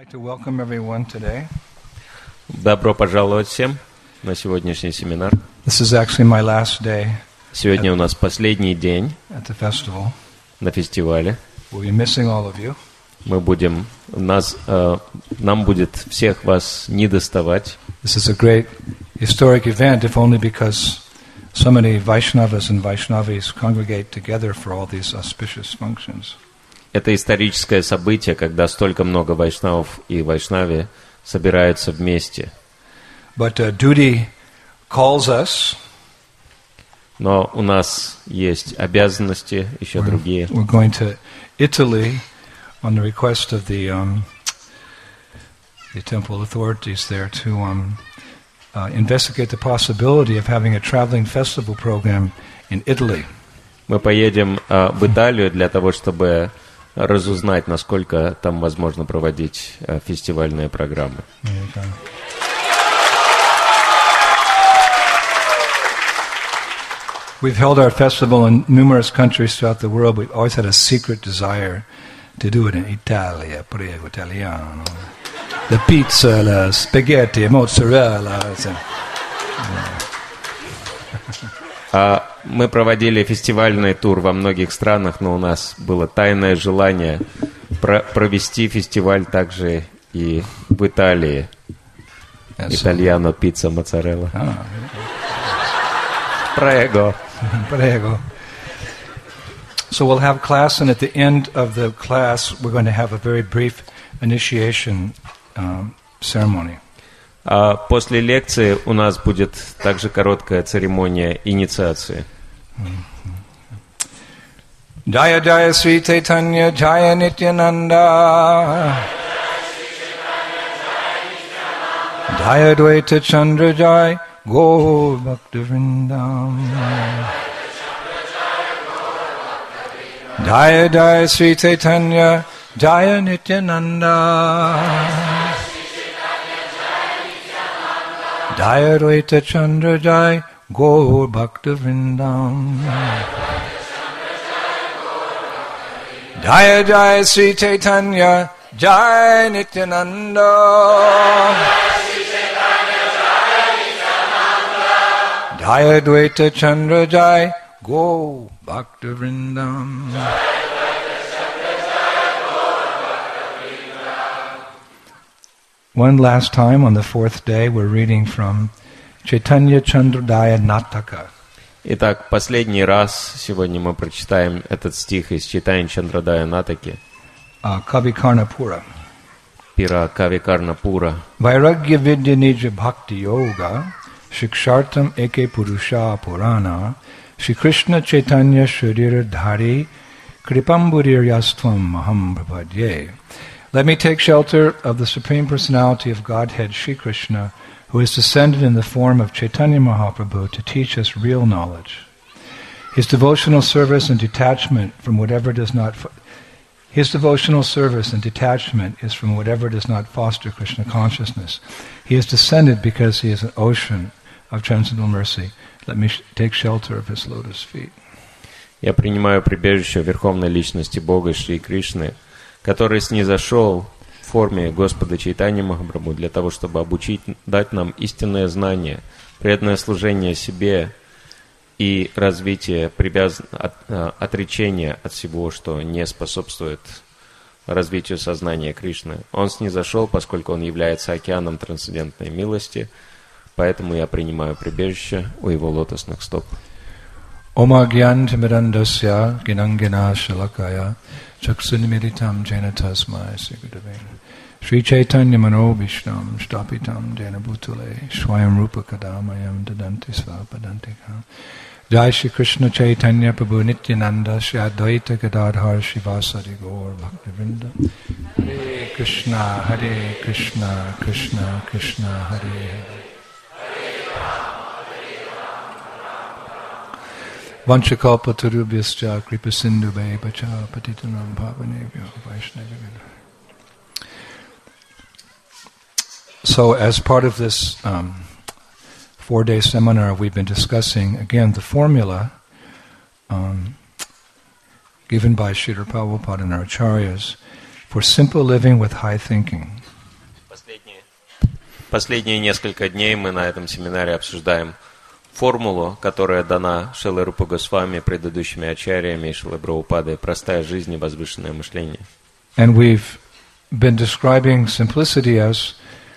like to welcome everyone today. Добро пожаловать всем на сегодняшний семинар. This is actually my last day Сегодня у нас последний день at the festival. на фестивале. We'll be missing all of you. Нам будет всех вас не доставать. This is a great historic event, if only because so many Vaishnavas and Vaishnavis congregate together for all these auspicious functions. Это историческое событие, когда столько много вайшнавов и вайшнави собираются вместе. But duty calls us. Но у нас есть обязанности еще другие. We're going to Italy on the request of the temple authorities there to investigate the possibility of having a traveling festival program in Italy. Мы поедем в Италию для того, чтобы разузнать, насколько там возможно проводить фестивальные программы. We've held our festival in numerous countries throughout the world. We've always had a secret desire to do it in Italia, prego italiano. The pizza, la spaghetti, mozzarella. Мы проводили фестивальный тур во многих странах, но у нас было тайное желание провести фестиваль также и в Италии. Итальяно, пицца, моцарелла. Prego. Prego. So we'll have class, and at the end of the class, we're going to have a very brief initiation ceremony. После лекции у нас будет также короткая церемония инициации. Jaya Jaya Sri Chaitanya Jaya Nityananda Jaya Dvaita Chandra Jaya Gaur Bhakta Vrindam Jaya Jaya Sri Chaitanya Jaya Nityananda Jaya Dvaita Chandra Jaya Gaur Bhakta Vrindam Jaya Jaya Sri Chaitanya Jaya Nityananda Jaya Dvaita Chandra Jaya Gaur Bhakta Vrindam. One last time on the fourth day we're reading from Chaitanya Chandrodaya Nataka. Итак, последний раз сегодня мы прочитаем этот стих из Чайтанья Чандрадая Натаки. Kavikarnapura. Пира Кавикарнапура. Vairagya Vidya Nija Bhakti Yoga Shikshartam Eke Purusha Purana Shri Krishna Chaitanya Sharira Dhari Kripamburir Yastvam Maham Prabhadye. Let me take shelter of the Supreme Personality of Godhead Shri Krishna, who is descended in the form of Chaitanya Mahaprabhu to teach us real knowledge. His devotional service and detachment is from whatever does not foster Krishna consciousness. He is descended because he is an ocean of transcendental mercy. Let me take shelter of his lotus feet. Я принимаю прибежище Верховной Личности Бога Шри Кришны, который снизошел в форме Господа Чайтаньи Махапрабху для того, чтобы дать нам истинное знание, преданное служение себе и развитие отречения от всего, что не способствует развитию сознания Кришны. Он снизошел, поскольку он является океаном трансцендентной милости, поэтому я принимаю прибежище у его лотосных стоп. Oma Gyantimirandasya Ginangina Shalakaya Chaksunimiritam Jena Tasmai Sigudave Sri Chaitanya Mano Vishnam Stapitam Jena Bhutale Swayam Rupa Kadamayam Dadanti Svapadantika Jai Shri Krishna Chaitanya Prabhu Nityananda Shri Advaita Gadadhar Shivasari Gaur Bhaktivinoda Hare Krishna Krishna Krishna Hare Hare Vanchakalpatarubhyascha kripasindhubhe pacha patitanam bhavanebhyo vaishnavibhyo. So as part of this 4-day seminar, we've been discussing, again, the formula given by Srila Prabhupada and our acharyas for simple living with high thinking. Последние несколько дней мы на этом семинаре обсуждаем формулу, которая дана Шрилой Рупой Госвами, предыдущими ачарьями и Шрилой Прабхупадой, простая жизнь и возвышенное мышление. And we've been describing simplicity as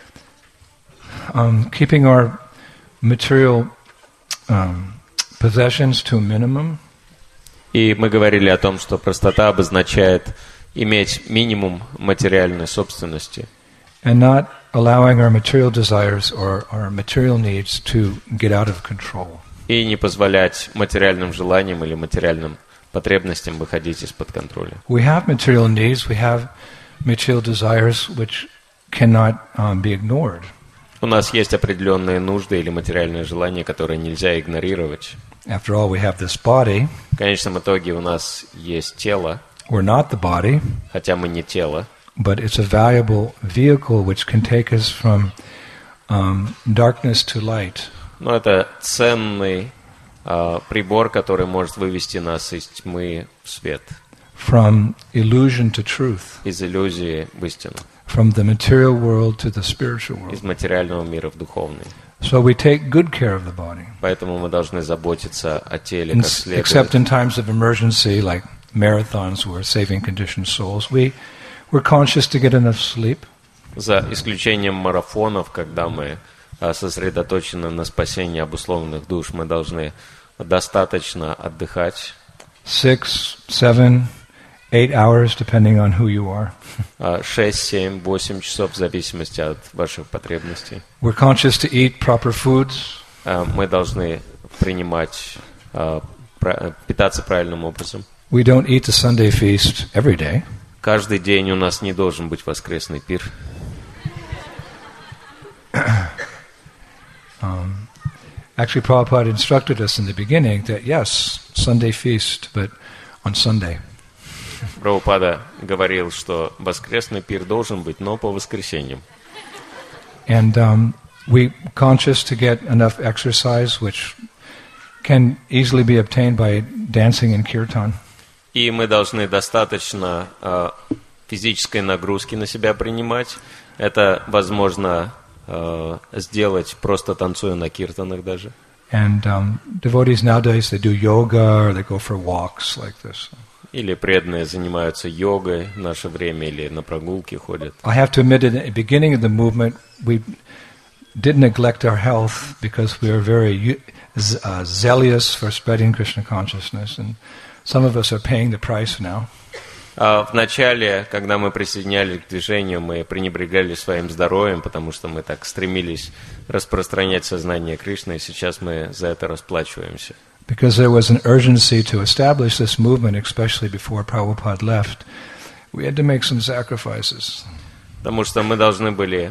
keeping our material possessions to a minimum. И мы говорили о том, что простота обозначает иметь минимум материальной собственности. And not allowing our material desires or our material needs to get out of control. И не позволять материальным желаниям или материальным потребностям выходить из-под контроля. We have material needs, we have material desires which cannot be ignored. У нас есть определенные нужды или материальные желания, которые нельзя игнорировать. After all, we have this body. В конечном итоге у нас есть тело, We're not the body, хотя мы не тело, but it's a valuable vehicle which can take us from darkness to light. но это ценный прибор, который может вывести нас из тьмы в свет, From illusion to truth, из иллюзии в истину, from the material world to the spiritual world. из материального мира в духовный. So we take good care of the body. Поэтому мы должны заботиться о теле как Except следует. in times of emergency, like marathons where saving conditioned souls, we're conscious to get enough sleep. За исключением марафонов, когда мы сосредоточены на спасении обусловленных душ, мы должны достаточно отдыхать. 6, 7, 8 hours, depending on who you are. 6, 7, 8 часов в зависимости от ваших потребностей. We're conscious to eat proper foods. Мы должны принимать, питаться правильным образом. We don't eat the Sunday feast every day. Каждый день у нас не должен быть воскресный пир. Actually, Prabhupada instructed us in the beginning that yes, Sunday feast, but on Sunday. Прабхупада говорил, что воскресный пир должен быть, но по воскресеньям. And we conscious to get enough exercise, which can easily be obtained by dancing in kirtan. И мы должны достаточно физической нагрузки на себя принимать. Это возможно сделать, просто танцуя на киртанах даже. And devotees nowadays, they do yoga or they go for walks like this. Или преданные занимаются йогой в наше время, или на прогулки ходят. I have to admit, at the beginning of the movement, we did neglect our health because we were very zealous for spreading Krishna consciousness, and some of us are paying the price now. В начале, когда мы присоединялись к движению, мы пренебрегали своим здоровьем, потому что мы так стремились распространять сознание Кришны, и сейчас мы за это расплачиваемся. Because there was an urgency to establish this movement, especially before Prabhupada left, we had to make some sacrifices. Потому что мы должны были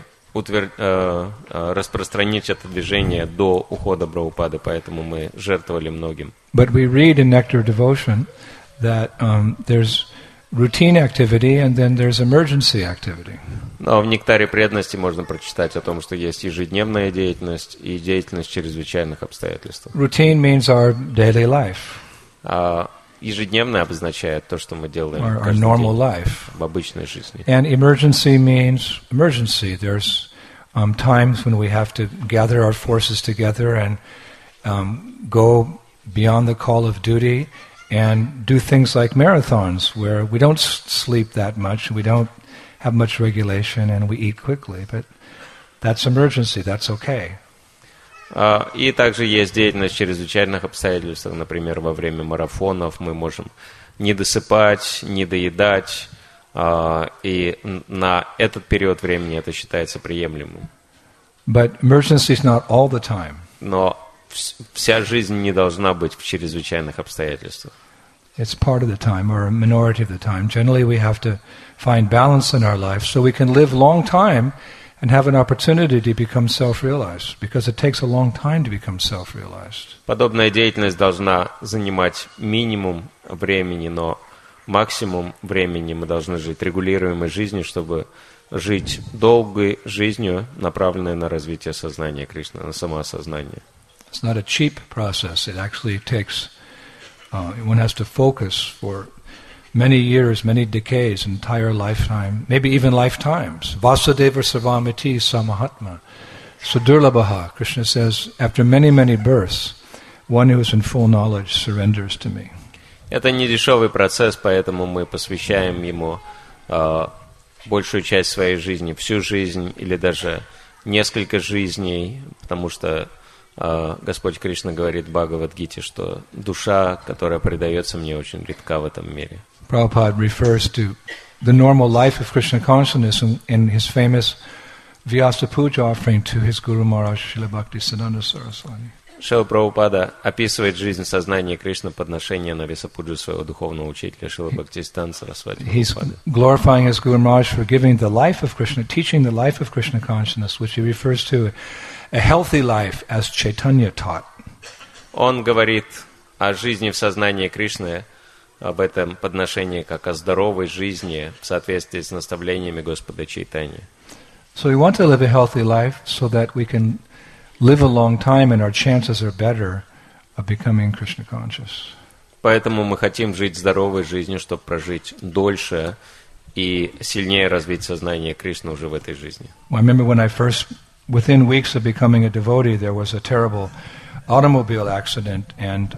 распространить это движение до ухода Прабхупады, поэтому мы жертвовали многим. But we read in Nectar of Devotion that there's routine activity and then there's emergency activity. Но в Нектаре преданности можно прочитать о том, что есть ежедневная деятельность и деятельность в чрезвычайных обстоятельствах. Routine means our daily life. Ежедневное обозначает то, что мы делаем Our normal life. в обычной жизни. And emergency means emergency. There's times when we have to gather our forces together and go beyond the call of duty and do things like marathons where we don't sleep that much, we don't have much regulation, and we eat quickly. But that's emergency, that's okay. И также есть деятельность в чрезвычайных обстоятельствах. Например, во время марафонов мы можем не досыпать, не доедать, и на этот период времени это считается приемлемым. But emergency is not all the time. Но вся жизнь не должна быть в чрезвычайных обстоятельствах. It's part of the time, or a minority of the time. Generally, we have to find balance in our life so we can live long time and have an opportunity to become self-realized, because it takes a long time to become self-realized. Подобная деятельность должна занимать минимум времени, но максимум времени мы должны жить регулируемой жизнью, чтобы жить долгой жизнью, направленной на развитие сознания Кришны, на самоосознание. It's not a cheap process. It actually takes, one has to focus for many years, many decades, entire lifetime, maybe even lifetimes. Vasudeva Sarvamiti Samahatma. Sudurlabhaha, Krishna says, after many, many births, one who is in full knowledge surrenders to me. Это не дешевый процесс, поэтому мы посвящаем ему большую часть своей жизни, всю жизнь или даже несколько жизней, потому что Господь Кришна говорит в Бхагавад-гите, что душа, которая предается мне, очень редка в этом мире. Prabhupada refers to the normal life of Krishna consciousness in his famous Vyasa Puja offering to his Guru Maharaj Srila Bhaktisiddhanta Saraswati. Шрила Прабхупада описывает жизнь сознания Кришны подношения на Вьясапуджу своего духовного учителя Шрила Бхактисиддханта Сарасвати. He's glorifying his Guru Maharaj for giving the life of Krishna, teaching the life of Krishna consciousness, which he refers to a healthy life as Chaitanya taught. Он говорит о жизни в сознании Кришны, об этом подношении, как о здоровой жизни в соответствии с наставлениями Господа Чайтаньи. So we want to live a healthy life so that we can live a long time and our chances are better of becoming Krishna conscious. Поэтому мы хотим жить здоровой жизнью, чтобы прожить дольше и сильнее развить сознание Кришны уже в этой жизни. Well, I remember when I first, within weeks of becoming a devotee, there was a terrible automobile accident and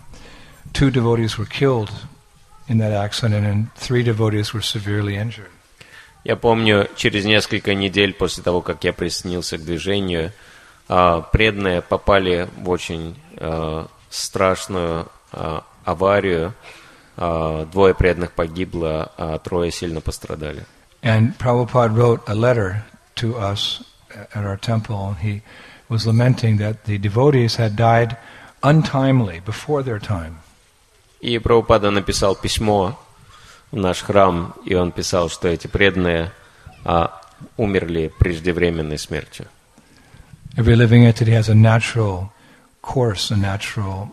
2 devotees were killed in that accident and 3 devotees were severely injured. Я помню, через несколько недель после того, как я присоединился к движению, преданные попали в очень страшную аварию. 2 преданных погибло, а 3 сильно пострадали. And Prabhupada wrote a letter to us at our temple, and he was lamenting that the devotees had died untimely, before their time. И Прабхупада написал письмо в наш храм, и он писал, что эти преданные умерли преждевременной смертью. Every living entity has a natural course, a natural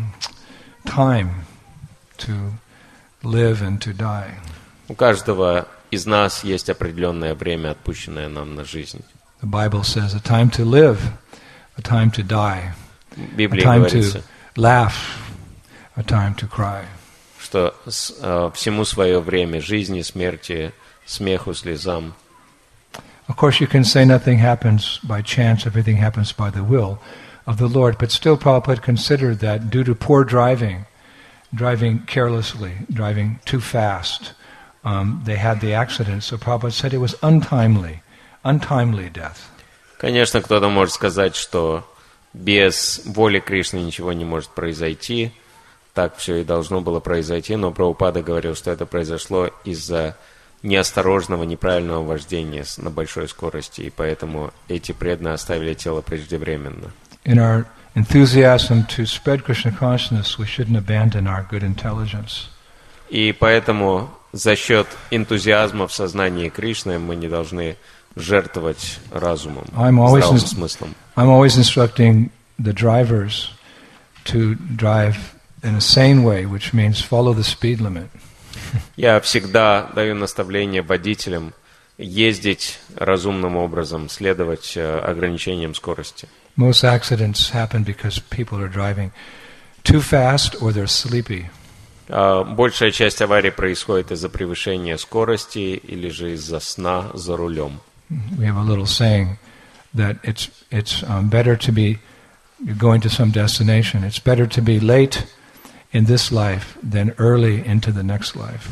time to live and to die. У каждого из нас есть определенное время, отпущенное нам на жизнь. The Bible says a time to live, a time to die, В Библии a time говорится, to laugh, a time to cry. что всему свое время, жизни, смерти, смеху, слезам. Of course, you can say nothing happens by chance, everything happens by the will of the Lord, but still Prabhupada considered that due to poor driving carelessly, driving too fast, they had the accident. So Prabhupada said it was untimely death. Конечно, кто-то может сказать, что без воли Кришны ничего не может произойти, так все и должно было произойти, но Прабхупада говорил, что это произошло из-за неосторожного, неправильного вождения на большой скорости, и поэтому эти преданные оставили тело преждевременно. In our enthusiasm to spread Krishna consciousness, we shouldn't abandon our good intelligence. И поэтому за счет энтузиазма в сознании Кришны мы не должны жертвовать разумом, здравым смыслом. I'm always instructing the drivers to drive in a sane way, which means follow the speed limit. Я всегда даю наставление водителям ездить разумным образом, следовать ограничениям скорости. Most accidents happen because people are driving too fast or they're sleepy. Большая часть аварий происходит из-за превышения скорости или же из-за сна за рулем. We have a little saying that it's better to be going to some destination. It's better to be late in this life than early into the next life.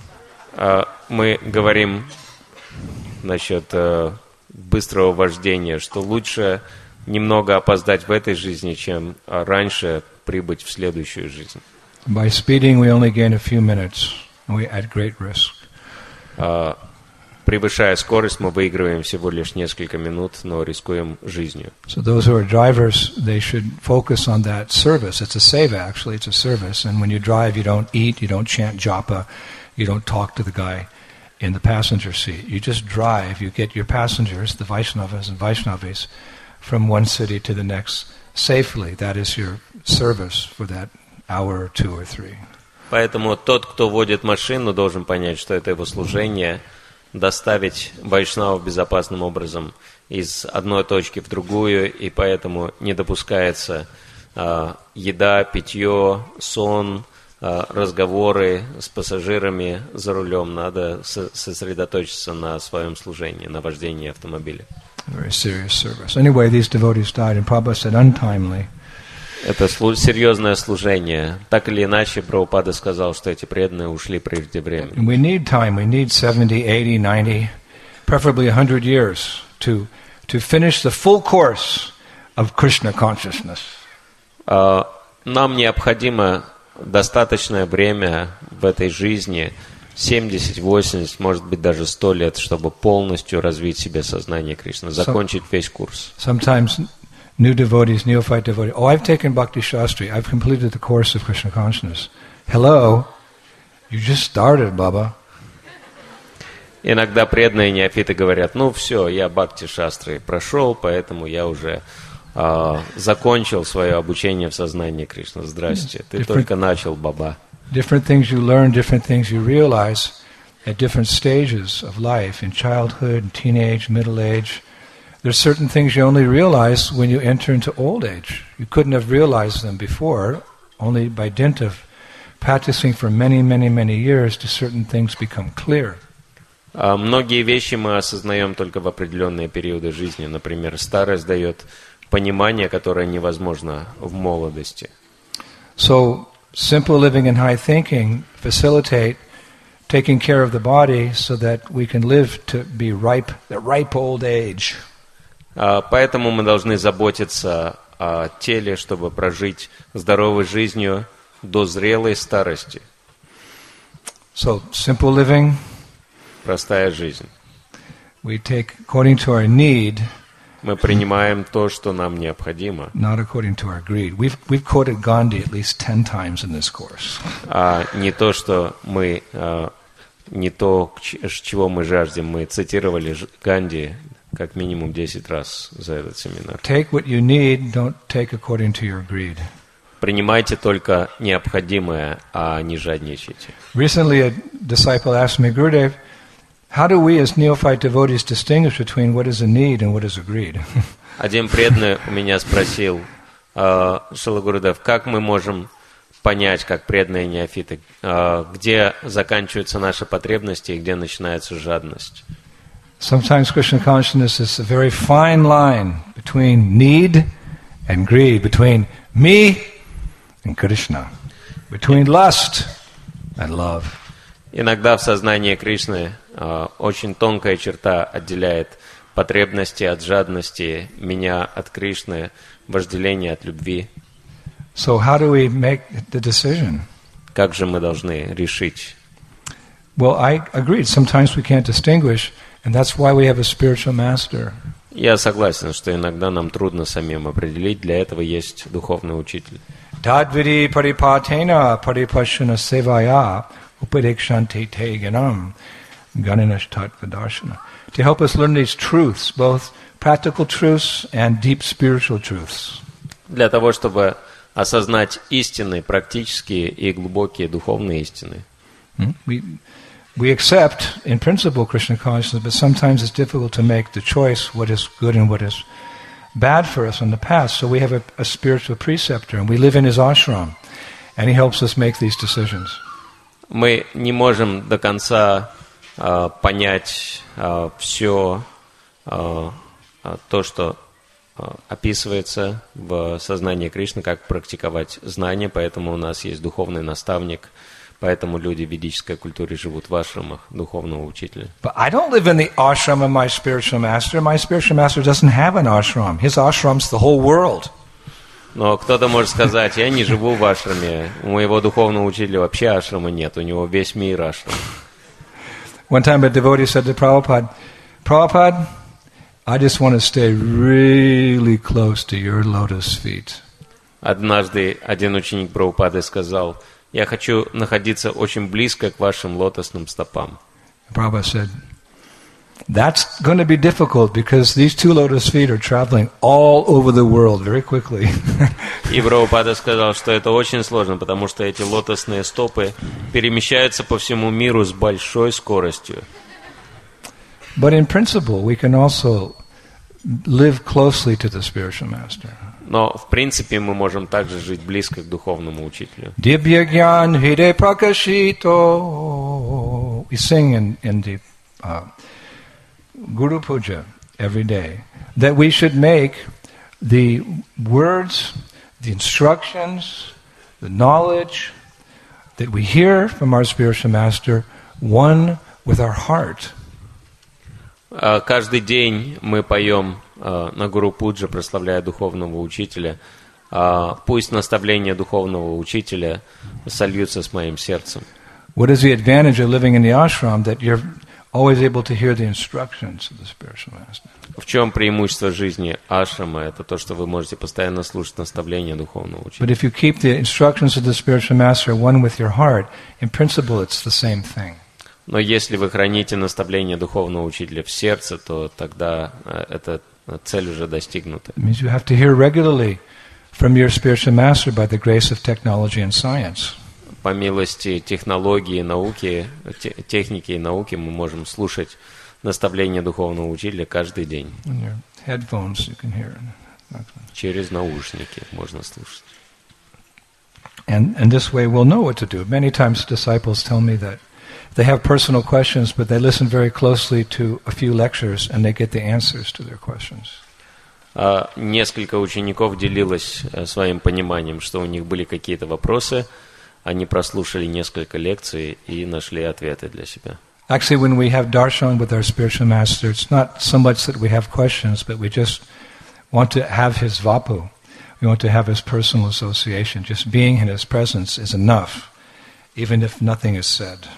Мы говорим насчет быстрого вождения, что лучше немного опоздать в этой жизни, чем раньше прибыть в следующую жизнь. By speeding, we only gain a few minutes, and we're at great risk. Превышая скорость, мы выигрываем всего лишь несколько минут, но рискуем жизнью. So those who are drivers, they should focus on that service. It's a seva, actually. It's a service. And when you drive, you don't eat, you don't chant japa, you don't talk to the guy in the passenger seat. You just drive. You get your passengers, the Vaishnavas and Vaishnavis, from one city to the next safely. That is your service for that hour or 2 or 3. Поэтому тот, кто водит машину, должен понять, что это его служение – доставить вайшнавов безопасным образом из одной точки в другую, и поэтому не допускается еда, питье, сон, разговоры с пассажирами за рулем, надо сосредоточиться на своем служении, на вождении автомобиля. Very serious service. Anyway, these devotees died, and Prabhupada said untimely. Это серьезное служение. Так или иначе, Прабхупада сказал, что эти преданные ушли преждевременно. We need time. We need 70, 80, 90, preferably 100 years to finish the full course of Krishna consciousness. Нам необходимо достаточное время в этой жизни, 70, 80, может быть даже 100 лет, чтобы полностью развить в себе сознание Кришны, закончить весь курс. Sometimes new devotees, neophyte devotees, oh, I've taken Bhakti Shastri, I've completed the course of Krishna consciousness. Hello, you just started, Baba. Иногда преданные неофиты говорят, ну все, я Бхакти Шастры прошел, поэтому я уже закончил свое обучение в сознании Кришны. Здрасте, ты только начал, Баба. Different things you learn, different things you realize at different stages of life, in childhood, teenage, middle age. There's certain things you only realize when you enter into old age. You couldn't have realized them before, only by dint of practicing for many, many, many years do certain things become clear. Многие вещи мы осознаем только в определенные периоды жизни. Например, старость дает понимание, которое невозможно в молодости. So, simple living and high thinking facilitate taking care of the body so that we can live to be ripe, the ripe old age. Поэтому мы должны заботиться о теле, чтобы прожить здоровой жизнью до зрелой старости. So, simple living. Простая жизнь. We take according to our need. Мы принимаем то, что нам необходимо. Not according to our greed. We've quoted Gandhi at least 10 times in this course. Не то, что мы, не то, чего мы жаждем. Мы цитировали Ганди как минимум 10 раз за этот семинар. Take what you need, don't take according to your greed. Принимайте только необходимое, а не жадничайте. Recently a disciple asked me, Gurudev, how do we as neophyte devotees distinguish between what is a need and what is a greed? Один преданный у меня спросил, Шрила Гурудев, как мы можем понять, как преданные неофиты, где заканчиваются наши потребности и где начинается жадность? Sometimes Krishna consciousness is a very fine line between need and greed, between me and Krishna, between lust and love. Иногда в сознании Кришны очень тонкая черта отделяет потребности от жадности, меня от Кришны, вожделение от любви. So how do we make the decision? Как же мы должны решить? Well, I agreed. Sometimes we can't distinguish, and that's why we have a spiritual master. Я согласен, что иногда нам трудно самим определить, для этого есть духовный учитель. Tadvidi paripatena paripashana sevaya upadekshanti te ganam ganinash tattvadarshana. To help us learn these truths, both practical truths and deep spiritual truths. Для того, чтобы осознать истины, практические и глубокие духовные истины. We accept, in principle, Krishna consciousness, but sometimes it's difficult to make the choice what is good and what is bad for us in the past. So we have a spiritual preceptor, and we live in his ashram, and he helps us make these decisions. Мы не можем до конца понять все то, что описывается в сознании Кришны, как практиковать знания, поэтому у нас есть духовный наставник, поэтому люди в ведической культуре живут в ашрамах духовного учителя. But I don't live in the ashram of my spiritual master. My spiritual master doesn't have an ashram. His ashram's the whole world. Но кто-то может сказать, я не живу в ашраме, у моего духовного учителя вообще ашрама нет, у него весь мир ашрам. One time a devotee said to Prabhupada, Prabhupada, I just want to stay really close to your lotus feet. Однажды один ученик Прабхупады сказал, я хочу находиться очень близко к вашим лотосным стопам. Prabhupada said, that's going to be difficult because these two lotus feet are traveling all over the world very quickly. И Прабхупада сказал, что это очень сложно, потому что эти лотосные стопы перемещаются по всему миру с большой скоростью. But in principle, we can also live closely to the spiritual master. Но, в принципе, мы можем также жить близко к духовному учителю. Divya Gyan Hide Prakashito. We sing in the Guru Puja every day that we should make the words, the instructions, the knowledge that we hear from our spiritual master one with our heart. Каждый день мы поем на Гуру Пуджа, прославляя духовного учителя. Пусть наставления духовного учителя сольются с моим сердцем. What is the advantage of living in the ashram that you're always able to hear the instructions of the spiritual master? В чем преимущество жизни ашрама? Это то, что вы можете постоянно слушать наставления духовного учителя. But if you keep the instructions of the spiritual master one with your heart, in principle it's the same thing. Но если вы храните наставления духовного учителя в сердце, то тогда эта цель уже достигнута. It means you have to hear regularly from your spiritual master by the grace of technology and science. По милости технологии, науки, техники и науки мы можем слушать наставления духовного учителя каждый день. In your headphones you can hear. Через наушники можно слушать. And this way we'll know what to do. Many times disciples tell me that they have personal questions, but they listen very closely to a few lectures and they get the answers to their questions. Несколько учеников делилось своим пониманием, что у них были какие-то вопросы, они прослушали несколько лекций и нашли ответы для себя. Actually, when we have darshan with our spiritual master, it's not so much that we have questions, but we just want to have his vapu. We want to have his personal association. Just being in his presence is enough, even if nothing is said.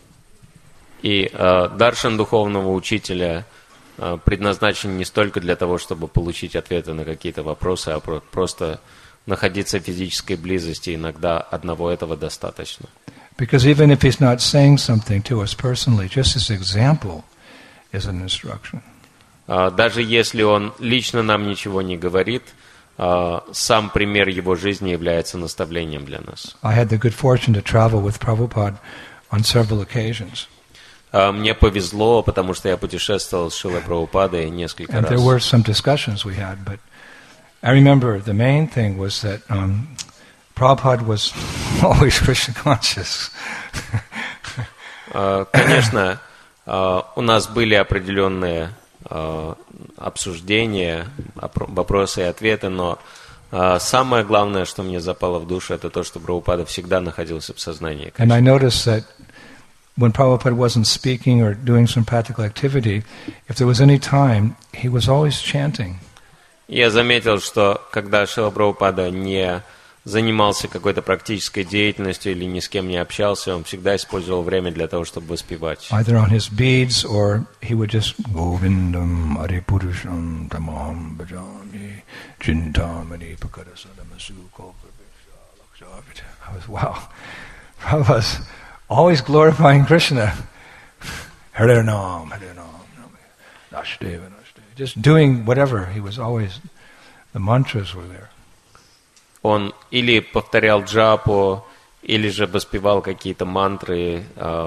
И даршан духовного учителя предназначен не столько для того, чтобы получить ответы на какие-то вопросы, а просто находиться в физической близости. Иногда одного этого достаточно. Because even if he's not saying something to us personally, just his example is an instruction. Даже если он лично нам ничего не говорит, сам пример его жизни является наставлением для нас. I had the good fortune to travel with Prabhupada on several occasions. Мне повезло, потому что я путешествовал с Шрилой Прабхупадой несколько раз. And there were some discussions we had, but I remember the main thing was that Prabhupada was always Krishna conscious. Конечно, у нас были определенные обсуждения, вопросы и ответы, но самое главное, что мне запало в душу, это то, что Прабхупада всегда находился в сознании. And I noticed that when Prabhupada wasn't speaking or doing some practical activity, if there was any time, he was always chanting. Я заметил, что когда Шрила Прабхупада не занимался какой-то практической деятельностью или ни с кем не общался, он всегда использовал время для того, чтобы воспевать. Either on his beads or he would just Govindam Aripurusham Tamaham Bhajami Chintamani Pakadasadamasu Kopavitsha. I was, wow. Prabhupada's always glorifying Krishna. Hare Nam, Hare Nam, Nashdeva, Nashdeva. Just doing whatever. He was always, the mantras were there. Он или повторял джапу, или же воспевал какие-то мантры.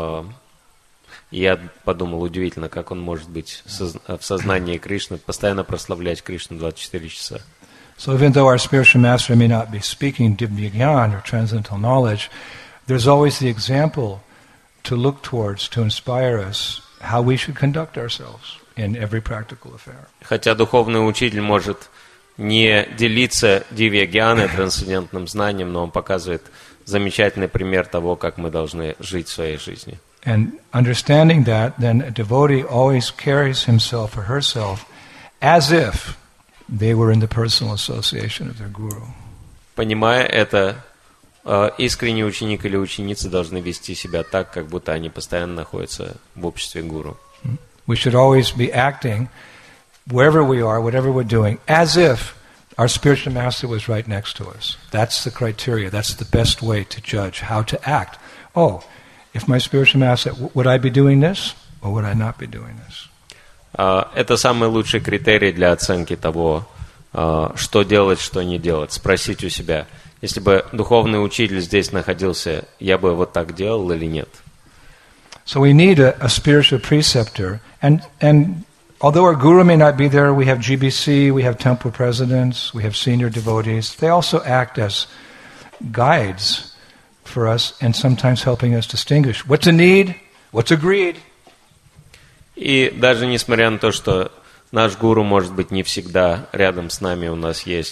Я подумал, удивительно, как он может быть в сознании Кришны, постоянно прославлять Кришну 24 часа. So even though our spiritual master may not be speaking Divya Gyan or transcendental knowledge, there's always the example to look towards, to inspire us, how we should conduct ourselves in every practical affair. Хотя духовный учитель может не делиться дивья-гьяной, трансцендентным знанием, но он показывает замечательный пример того, как мы должны жить в своей жизни. And understanding that, then a devotee always carries himself or herself as if they were in the personal association of their guru. Понимая это, искренний ученик или ученица должны вести себя так, как будто они постоянно находятся в обществе гуру. We should always be acting wherever we are, whatever we're doing, as if our spiritual master was right next to us. That's the criteria. That's the best way to judge how to act. Oh, if my spiritual master, would I be doing this or would I not be doing this? Это самый лучший критерий для оценки того, что делать, что не делать. Спросить у себя, если бы духовный учитель здесь находился, я бы вот так делал или нет? So we need a spiritual preceptor, and although our guru may not be there, we have GBC, we have temple presidents, we have senior devotees. They also act as guides for us and sometimes helping us distinguish what's a need, what's a greed. И даже несмотря на то, что наш гуру может быть не всегда рядом с нами, у нас есть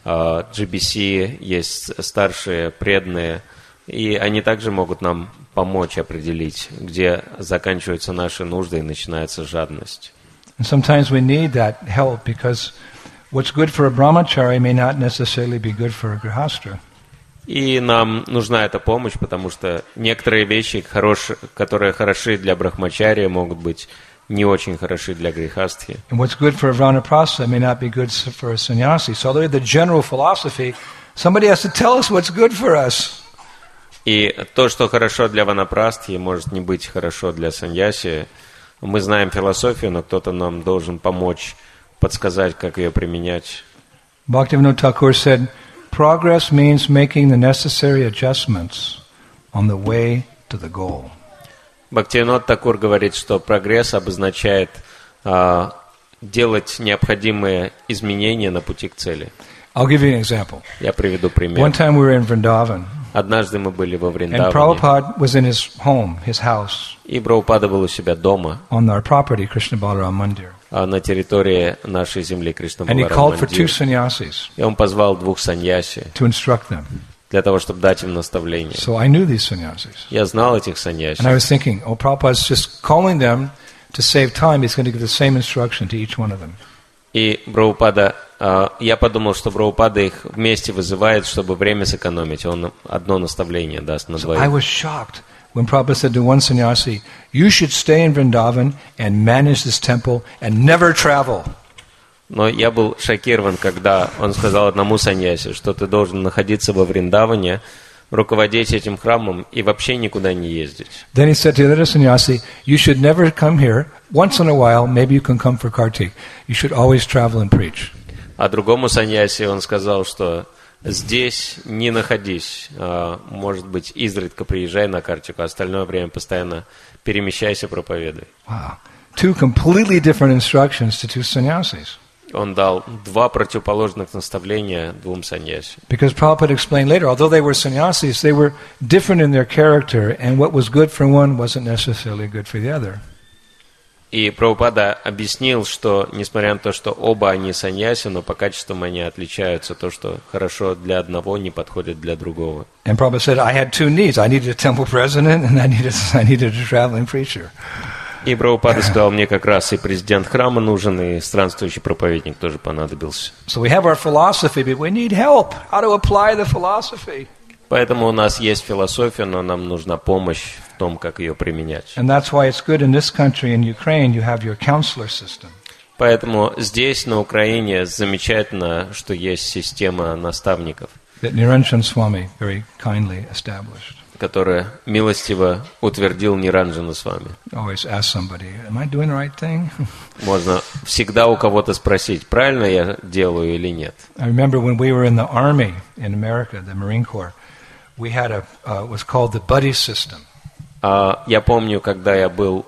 GBC, есть старшие преданные, и они также могут нам помочь определить, где заканчиваются наши нужды и начинается жадность. And sometimes we need that help because what's good for a brahmachari may not necessarily be good for a grihastra. И нам нужна эта помощь, потому что некоторые вещи, которые хороши для брахмачарьи, могут быть не очень хороши для грихастхи. And what's good for a vanaprastha may not be good for a sannyasi. So although the general philosophy, somebody has to tell us what's good for us. И то, что хорошо для ванапрастхи, может не быть хорошо для саньяси. Мы знаем философию, но кто-то нам должен помочь, подсказать, как ее применять. Bhaktivinoda Thakur said, progress means making the necessary adjustments on the way to the goal. Бхактивинод Такур говорит, что прогресс обозначает делать необходимые изменения на пути к цели. I'll give you an example. Я приведу пример. One time we were in Vrindavan. Однажды мы были во And Вриндаване. Prabhupada was in his home, his house, И Прабхупада был у себя дома, on our property, Krishna Balaram Mandir. на территории нашей земли Кришна And he Баларам called for two Мандир. sannyasis И он позвал 2 саньяси to instruct them. для того, чтобы дать им наставление. So I knew these sannyasis. Я знал этих And I саньяси. was thinking, oh, Prabhupada's just calling them to save time. He's going to give the same instruction to each one of them. И Прабхупада, я подумал, что Прабхупада их вместе вызывает, чтобы время сэкономить. Он одно наставление даст на So I двоих. was shocked when Prabhupada said to one sannyasi, you should stay in Vrindavan and manage this temple and never travel. Но я был шокирован, когда он сказал одному саньяси, что ты должен находиться во Вриндаване, руководить этим храмом и вообще никуда не ездить. Then he said to the other sannyasi, you should never come here. Once in a while, maybe you can come for Kartik. You should always travel and preach. А другому саньяси он сказал, что здесь не находись, может быть, изредка приезжай на Картику, а остальное время постоянно перемещайся, проповедуй. Wow. Two completely different instructions to two sannyasis. Он дал 2 противоположных наставления 2 саньяси. Because Prabhupada explained later, although they were sannyasis, they were different in their character, and what was good for one wasn't necessarily good for the other. И Прабхупада объяснил, что, несмотря на то, что оба они саньяси, но по качествам они отличаются, то, что хорошо для одного, не подходит для другого. And Prabhupada said, I had two needs. I needed a temple president, and I needed a traveling preacher. И Прабхупада сказал, мне как раз и президент храма нужен, и странствующий проповедник тоже понадобился. So we have our philosophy, but we need help. How to apply the philosophy? Поэтому у нас есть философия, но нам нужна помощь в том, как ее применять. And that's why it's good in this country, in Ukraine, you have your counselor system. Поэтому здесь, на Украине, замечательно, что есть система наставников, That Niranjan Swami very kindly established. которая милостиво утвердил Ниранджана с вами. Always ask somebody, am I doing the right thing? Можно всегда у кого-то спросить, правильно я делаю или нет. I remember when we were in the Army in America, the Marine Corps, we had it was called the buddy system. Я помню, когда я был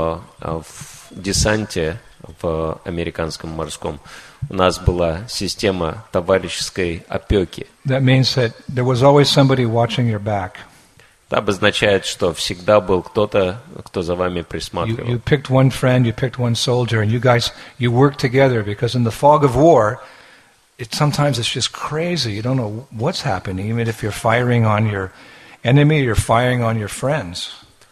в десанте в американском морском, у нас была система товарищеской опеки. That means that there was always somebody watching your back. Это обозначает, что всегда был кто-то, кто за вами You присматривал. picked one friend, you picked one soldier, and you work together because in the fog of war, sometimes it's just crazy. You don't know what's happening, even if you're firing on your enemy, you're firing on your friends.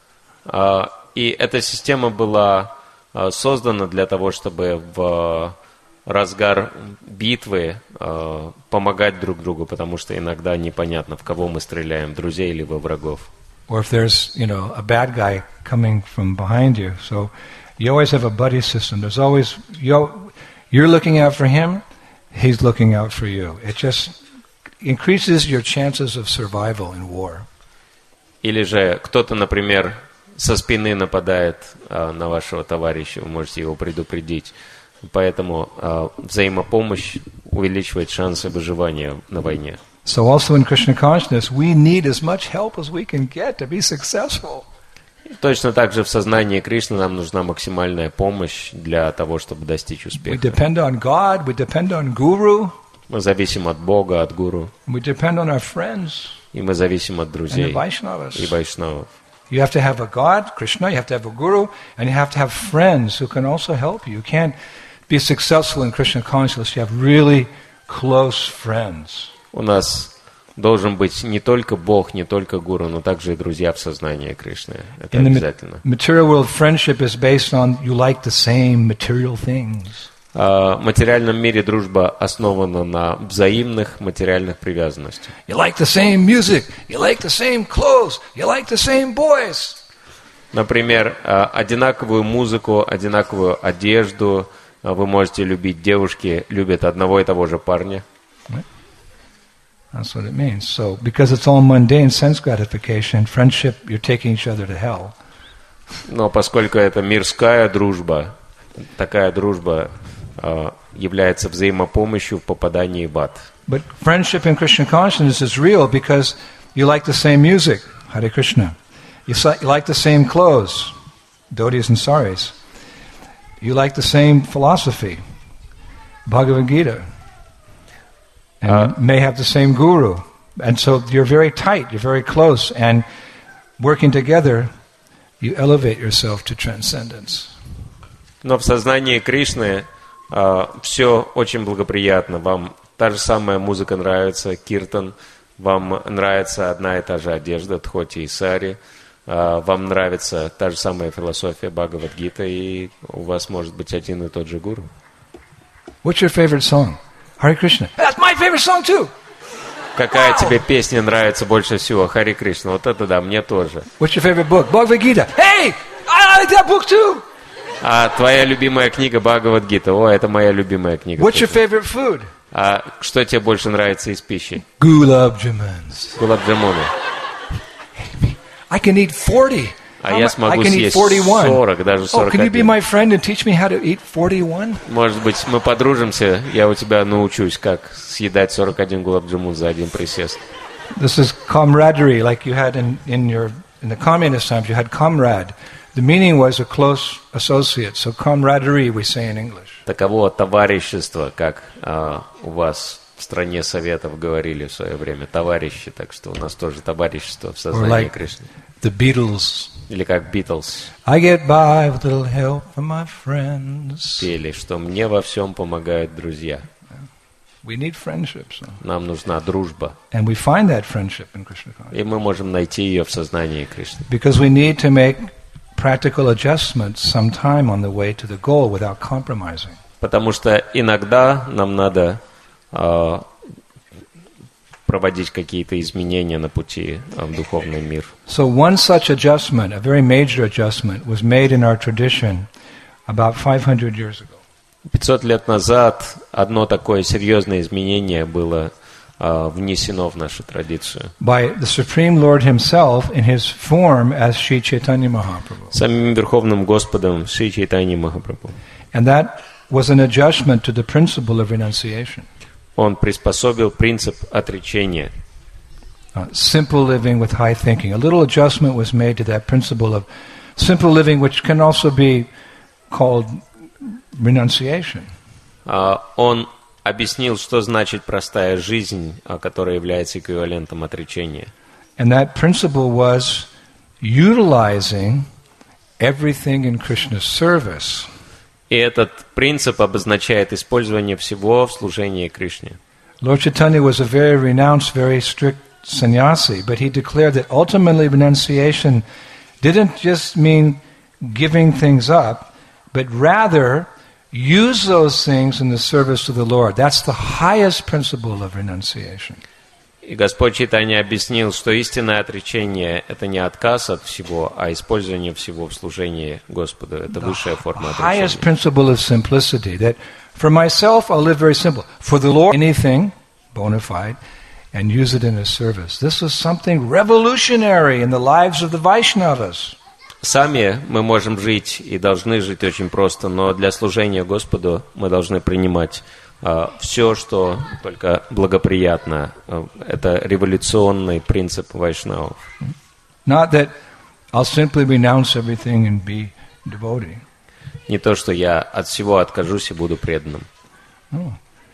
И эта система была создана для того, чтобы в разгар битвы помогать друг другу, потому что иногда непонятно, в кого мы стреляем, друзей или во врагов. Or if there's, a bad guy coming from behind you. So you always have a buddy system. There's always, you're looking out for him, he's looking out for you. It just increases your chances of survival in war. Или же кто-то, например, со спины нападает на вашего товарища, вы можете его предупредить. Поэтому взаимопомощь увеличивает шансы выживания на войне. So also in Krishna consciousness, we need as much help as we can get to be successful. Точно так же в сознании Кришны нам нужна максимальная помощь для того, чтобы достичь We успеха. depend on God, we depend on Guru, Мы зависим от Бога, от Гуру, we depend on our friends и мы зависим от and the друзей и Vaishnavas. вайшнавов. You have to have a God, Krishna, you have to have a Guru, and you have to have friends who can also help you. You can't be successful in Krishna consciousness, you have really close friends. У нас должен быть не только Бог, не только Гуру, но также и друзья в сознании Кришны. Это In the обязательно. material world, friendship is based on you like the same material things. В материальном мире дружба основана на взаимных материальных привязанностях. You like the same music, you like the same clothes, you like the same boys. Например, одинаковую музыку, одинаковую одежду вы можете любить. Девушки любят одного и того же парня. That's what it means. So, because it's all mundane sense gratification, friendship, you're taking each other to hell. Но поскольку это мирская дружба, такая дружба является взаимопомощью в попадании в ад. But friendship in Krishna consciousness is real because you like the same music, Hare Krishna. You like the same clothes, dhotis and saris. You like the same philosophy, Bhagavad Gita. And you may have the same guru. And so you're very tight, you're very close, and working together, you elevate yourself to transcendence. Но в сознании Кришны все очень благоприятно. Вам та же самая музыка нравится, киртан, вам нравится одна и та же одежда, дхоти и сари, вам нравится та же самая философия Бхагавад-гита, и у вас может быть один и тот же гуру. What's your favorite song? Hare Krishna. That's my favorite song too! Какая тебе песня нравится больше всего? Хари Кришна. Вот это да, мне тоже. What's your favorite book? Bhagavad Gita. Hey! I like that book too! А твоя любимая книга Бхагавад-гита? О, это моя любимая книга. What's your favorite food? А что тебе больше нравится из пищи? Gulab Jamans. Гулаб-джамуны. I can eat 40. А я смогу I can eat съесть 41. 40, даже Oh, can you be 41. my friend and teach me how to eat 41? Может быть, мы подружимся, я у тебя научусь, как съедать 41 гулаб-джамун за один присест. This is camaraderie, like you had in the communist times. You had comrade. The meaning was a close associate. So camaraderie, we say in English. Таково товарищество, как у вас в стране Советов говорили в свое время, товарищи, так что у нас тоже товарищество в сознании like Кришны. The Beatles. Или как Битлз I get by with a little help from my friends. пели, что мне во всем помогают друзья. We need friendship. So. Нам нужна дружба. And we find that friendship in Krishna consciousness. И мы можем найти ее в сознании Кришны. Because we need to make practical adjustments sometime on the way to the goal without compromising. Потому что иногда нам надо проводить какие-то изменения на пути в духовный мир. So one such adjustment, a very major adjustment, was made in our tradition about 500 years ago. 500 лет назад одно такое серьезное изменение было внесено в нашу традицию. By the Supreme Lord Himself in His form as Sri Chaitanya Mahaprabhu. Самим Верховным Господом Шри Чайтаньей Махапрабху. And that was an adjustment to the principle of renunciation. Он приспособил принцип отречения. Simple living with high thinking. A little adjustment was made to that principle of simple living, which can also be called renunciation. Он объяснил, что значит простая жизнь, которая является эквивалентом отречения. And that principle was utilizing everything in Krishna's service. И этот принцип обозначает использование всего в служении Кришне. Lord Chaitanya was a very renounced, very strict sannyasi, but he declared that ultimately renunciation didn't just mean giving things up, but rather use those things in the service of the Lord. That's the highest principle of renunciation. И Господь Чайтанья объяснил, что истинное отречение – это не отказ от всего, а использование всего в служении Господу. Это высшая форма Highest отречения. principle of simplicity, that for myself I'll live very simple. For the Lord, anything bona fide, and use it in His service. This is something revolutionary in the lives of the Vaishnavas. Сами мы можем жить и должны жить очень просто, но для служения Господу мы должны принимать все, что только благоприятно. Это революционный принцип вайшнавов. Not that I'll simply renounce everything and be devotee. Не то, что я от всего откажусь и буду преданным. No.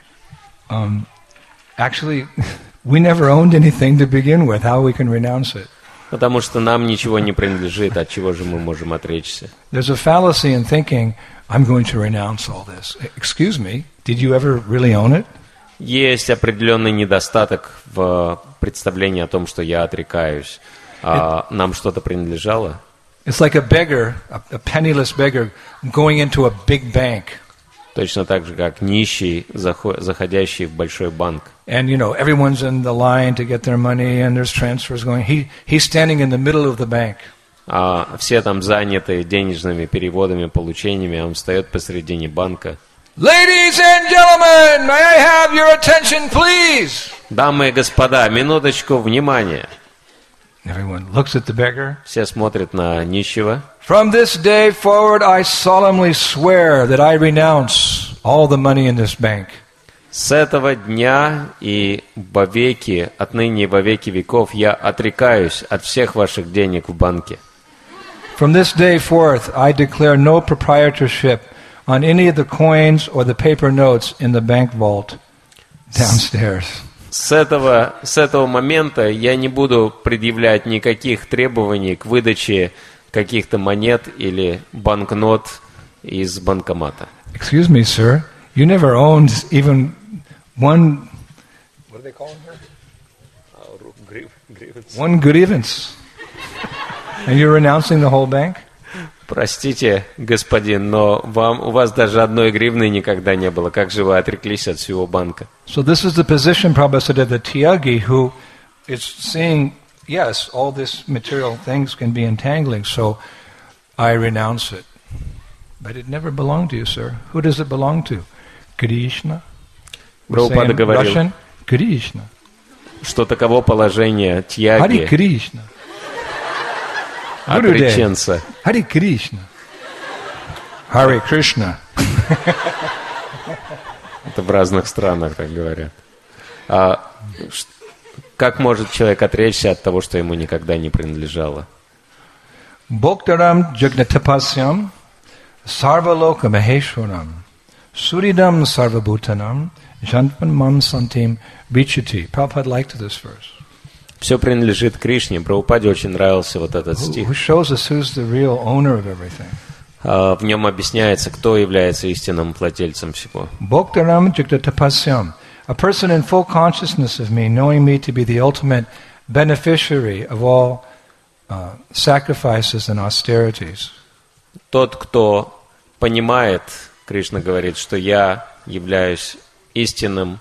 Actually, we never owned anything to begin with. How we can renounce it? Потому что нам ничего не принадлежит, от чего же мы можем отречься? There's a fallacy in thinking, I'm going to renounce all this. Excuse me, did you ever really own it? Есть определенный недостаток в представлении о том, что я отрекаюсь. Нам что-то принадлежало? It's like a beggar, a penniless beggar, going into a big bank. Точно так же, как нищий, заходящий в большой банк. And, you know, everyone's in the line to get their money, and there's transfers going. He's standing in the middle of the bank. Все там заняты денежными переводами, получениями, а он встает посредине банка. Ladies and gentlemen, may I have your attention, please? Дамы и господа, минуточку внимания. Everyone looks at the beggar. Все смотрят на нищего. From this day forward, I solemnly swear that I renounce all the money in this bank. С этого дня и вовеки, отныне и во веки веков, я отрекаюсь от всех ваших денег в банке. From this day forth, I declare no proprietorship on any of the coins or the paper notes in the bank vault downstairs. С этого момента я не буду предъявлять никаких требований к выдаче каких-то монет или банкнот из банкомата. Excuse me, sir. You never owned even one... What do they call it here? One grievance. And you're renouncing the whole bank? Простите, господин, но у вас даже одной гривны никогда не было. Как же вы отреклись от всего банка? So this is the position, Prabhupada said, of the Tyagi who is seeing, yes, all this material things can be entangling, so I renounce it. But it never belonged to you, sir. Who does it belong to? Krishna? Прабхупада говорил, Russian? Krishna. Что таково положение Хари тьяги, Кришна. отреченца. Хари Кришна. Хари Кришна. Это в разных странах так говорят. Как может человек отречься от того, что ему никогда не принадлежало? Bhoktaram Jagnatapasya Sarvaloka Maheshwaram Suridam Sarvabhutanam Jantman Mam Santim Vichati. Prabhupada liked this verse. Все принадлежит Кришне. Прабхупаде очень нравился вот этот стих. Who shows us who's the real owner of everything. В нем объясняется, кто является истинным владельцем всего. Bhoktaram Jagnatapasyam. A person in full consciousness of me, knowing me to be the ultimate beneficiary of all sacrifices and austerities. Тот, кто понимает, Кришна говорит, что я являюсь истинным,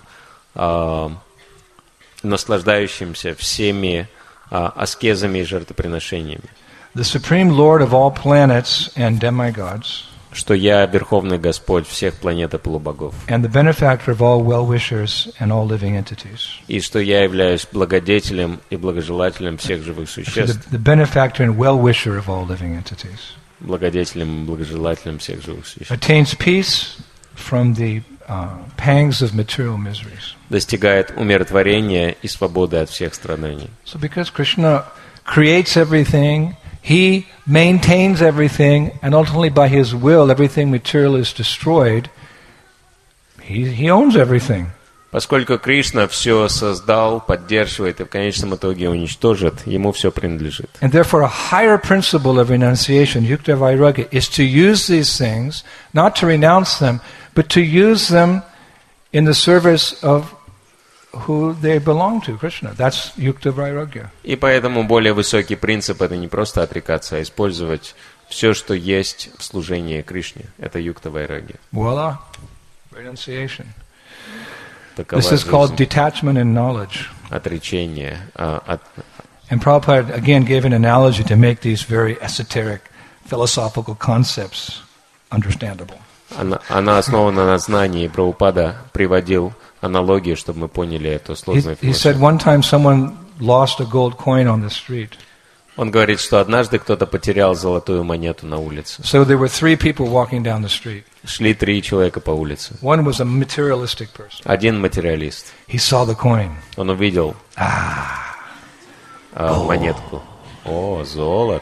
наслаждающимся всеми аскезами и жертвоприношениями. The supreme Lord of all planets and demigods. Что я Верховный Господь всех планет и полубогов. And the benefactor of all well-wishers and all living entities. И что я являюсь благодетелем и благожелателем всех живых существ. The benefactor and well-wisher of all living entities. Благодетелем и благожелателем всех живых существ. Attains peace from the pangs of material miseries. Достигает умиротворения и свободы от всех страданий. So because Krishna creates everything, He maintains everything, and ultimately by His will everything material is destroyed, He owns everything. Поскольку Кришна все создал, поддерживает и в конечном итоге уничтожит, Ему все принадлежит. And therefore a higher principle of renunciation, yukta vairagya, is to use these things, not to renounce them, but to use them in the service of who they belong to, Krishna. That's yukta vairagya. И поэтому более высокий принцип — это не просто отрекаться, а использовать все, что есть в служении Кришне. Это юкта вайрагья. Voila, renunciation. Такова This is called жизнь. detachment and knowledge. Отречение. And Prabhupada again gave an analogy to make these very esoteric philosophical concepts understandable. Она основана на знании, и Прабхупада приводил аналогию, чтобы мы поняли эту сложную He said философию. one time someone lost a gold coin on the street. Он говорит, что однажды кто-то потерял золотую монету на улице. So there were 3 people walking down the street. Шли 3 человека по улице. One was a materialistic person. Один материалист. He saw the coin. Он увидел монетку. О, золото.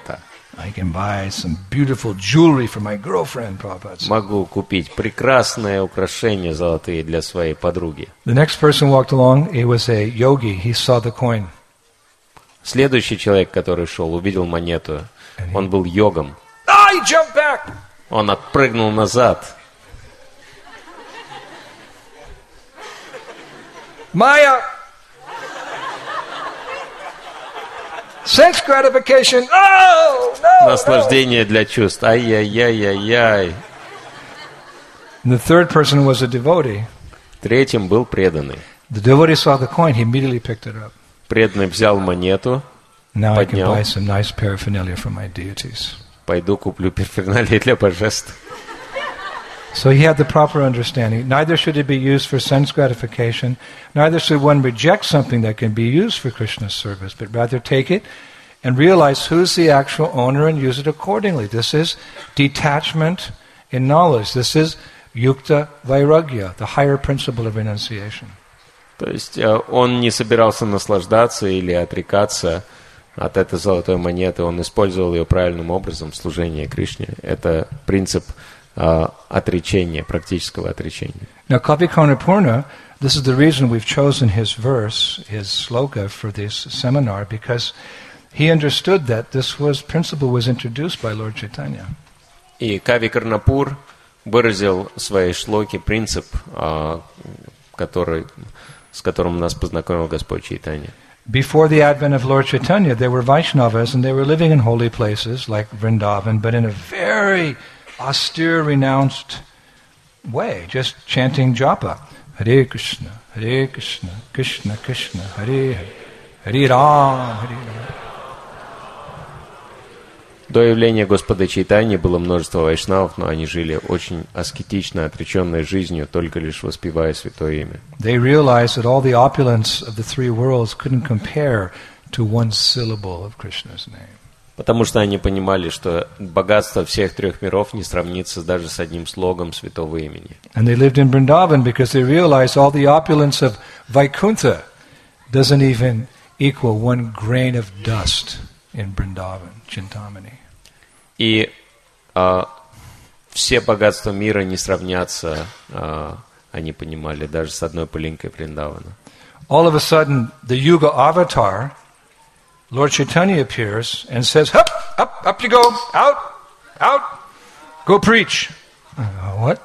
I can buy some beautiful jewelry for my girlfriend, Prabhupada said. Могу купить прекрасные украшения золотые для своей подруги. The next person walked along, he was a yogi, he saw the coin. Следующий человек, который шел, увидел монету. Он был йогом. He jumped back! Он отпрыгнул назад. Maya! Sense gratification! Oh, no! Наслаждение для чувств. Ай-яй-яй-яй-яй. And the third person was a devotee. Третьим был преданный. The devotee saw the coin, he immediately picked it up. Преданный взял монету. Now I can Поднял. buy some nice paraphernalia for my deities. Пойду куплю перферналии для божеств. So he had the proper understanding. Neither should it be used for sense gratification, neither should one reject something that can be used for Krishna's service, but rather take it and realize who's the actual owner and use it accordingly. This is detachment in knowledge. This is yukta vairagya, the higher principle of renunciation. То есть он не собирался наслаждаться или отрекаться от этой золотой монеты. Он использовал ее правильным образом в служении Кришне. Это принцип отречения, практического отречения. Now, Kavi Karnapurna, this is the reason we've chosen his verse, his sloka for this seminar, because he understood that this principle was introduced by Lord Chaitanya. И Кави Карнапур выразил в своей шлоке принцип, с которым нас познакомил Господь Чайтанья. Before the advent of Lord Chaitanya, there were Vaishnavas and they were living in holy places like Vrindavan, but in a very austere, renounced way, just chanting japa. Hare Krishna, Krishna Krishna, Hare Hare, Hare Ram, Hare Ram. До явления Господа Чайтаньи было множество вайшнавов, но они жили очень аскетично, отреченной жизнью, только лишь воспевая святое имя. They realized that all the opulence of the three worlds couldn't compare to one syllable of Krishna's name. Потому что они понимали, что богатство всех трех миров не сравнится даже с одним слогом святого имени. And they lived in Vrindavan because they realized all the opulence of Vaikuntha doesn't even equal one grain of dust in Vrindavan, Chintamani. И все богатства мира не сравнятся, они понимали, даже с одной пылинкой Вриндавана. All of a sudden, the Yuga avatar, Lord Chaitanya appears and says, up, up, up you go, out, go preach. What?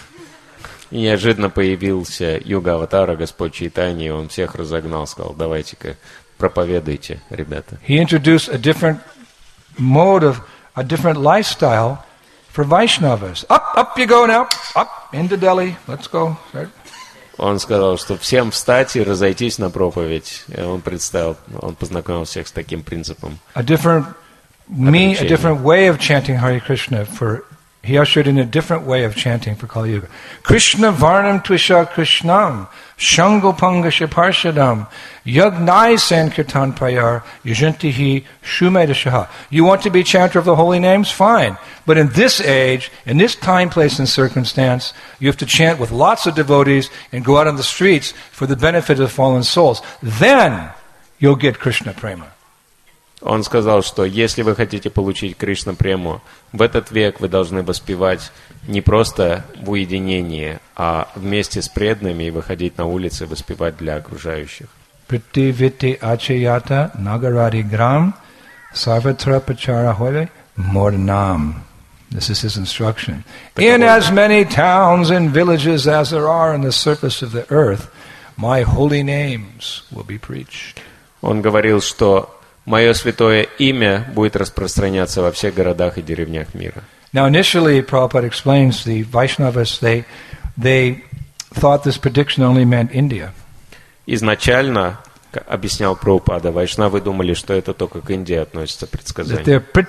И неожиданно появился Юга-аватара, Господь Чайтанья, и он всех разогнал, сказал, давайте-ка проповедуйте, ребята. He introduced a different mode of, a different lifestyle for Vaishnavas. Up you go now, up into Delhi, let's go. Он сказал, что всем встать и разойтись на проповедь. И он познакомил всех с таким принципом. A different way of chanting Hare Krishna he ushered in a different way of chanting for Kali Yuga. Krishna Varnam Twisha Krishnam Shangopanga Shaparshadam Yagnai Sankirtan Payar Yajantihi Shumedashaha. You want to be chanter of the holy names? Fine. But in this age, in this time, place, and circumstance, you have to chant with lots of devotees and go out on the streets for the benefit of fallen souls. Then you'll get Krishna Prema. Он сказал, что если вы хотите получить Кришна Прему, в этот век вы должны воспевать не просто в уединении, а вместе с преданными и выходить на улицы и воспевать для окружающих. Pritiviti achayata nagaradi gram sarvatra pachara hoile mornam. This is his instruction. In as many towns and villages as there are on the surface of the earth, my holy names will be preached. Он говорил, что мое святое имя будет распространяться во всех городах и деревнях мира. Now initially, Prabhupada explains, the Vaishnavas, they thought this prediction only meant India. Изначально, объяснял Прабхупада, вайшнавы думали, что это только к Индии относится предсказание.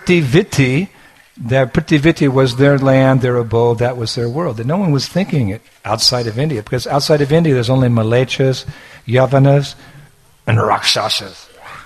Their Pritiviti was their land, their abode, that was their world. That no one was thinking it outside of India, because outside of India there's only Malechas, Yavanas, and Rakshasas.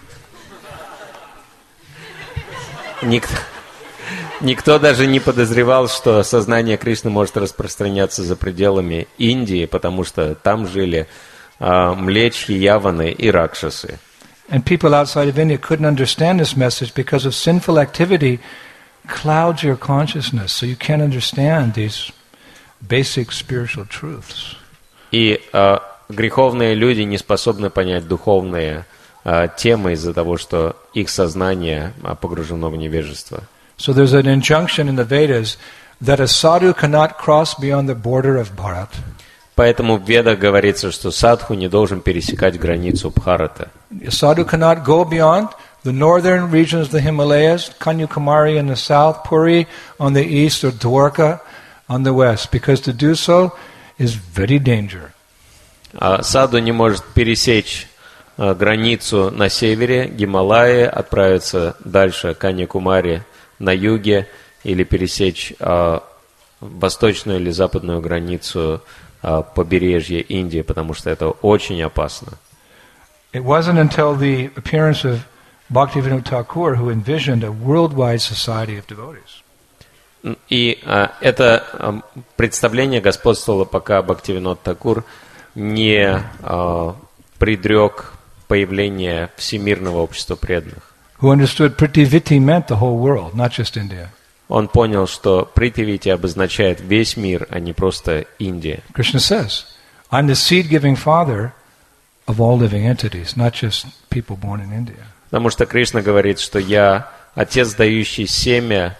Никто даже не подозревал, что сознание Кришны может распространяться за пределами Индии, потому что там жили млечхи, яваны и ракшасы. And people outside of India couldn't understand this message because of sinful activity clouds your consciousness, so you can't understand these basic spiritual truths. И греховные люди не способны понять духовные темы из-за того, что их сознание погружено в невежество. So there's an injunction in the Vedas that a sadhu cannot cross beyond the border of Bharat. Поэтому в Ведах говорится, что садху не должен пересекать границу Бхарата. A sadhu cannot go beyond the northern regions of the Himalayas, Kanyakumari in the south, Puri on the east, or Dwarka on the west, because to do so is very dangerous. Саду не может пересечь границу на севере, Гималаи, отправиться дальше Каньякумари на юге, или пересечь восточную или западную границу побережья Индии, потому что это очень опасно. It wasn't until the appearance of Bhaktivinoda Thakur who envisioned a worldwide society of devotees. И это представление господствовало, пока Бхактивинод Такур не предрек появление всемирного общества преданных. Who understood Pritiviti meant the whole world, not just India. Он понял, что Притивити обозначает весь мир, а не просто Индия. Krishna says, I'm the seed-giving father of all living entities, not just people born in India. Потому что Кришна говорит, что я отец, дающий семя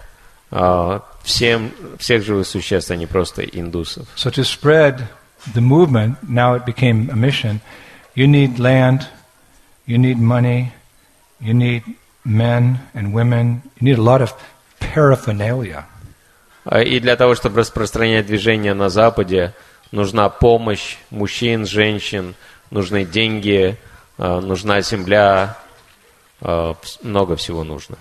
всех живых существ, а не просто индусов. So to spread the movement, now it became a mission, you need land, you need money, you need men and women, you need a lot of paraphernalia. И для того, чтобы распространять движение на Западе, нужна помощь мужчин, женщин, нужны деньги, нужна земля, много всего нужно.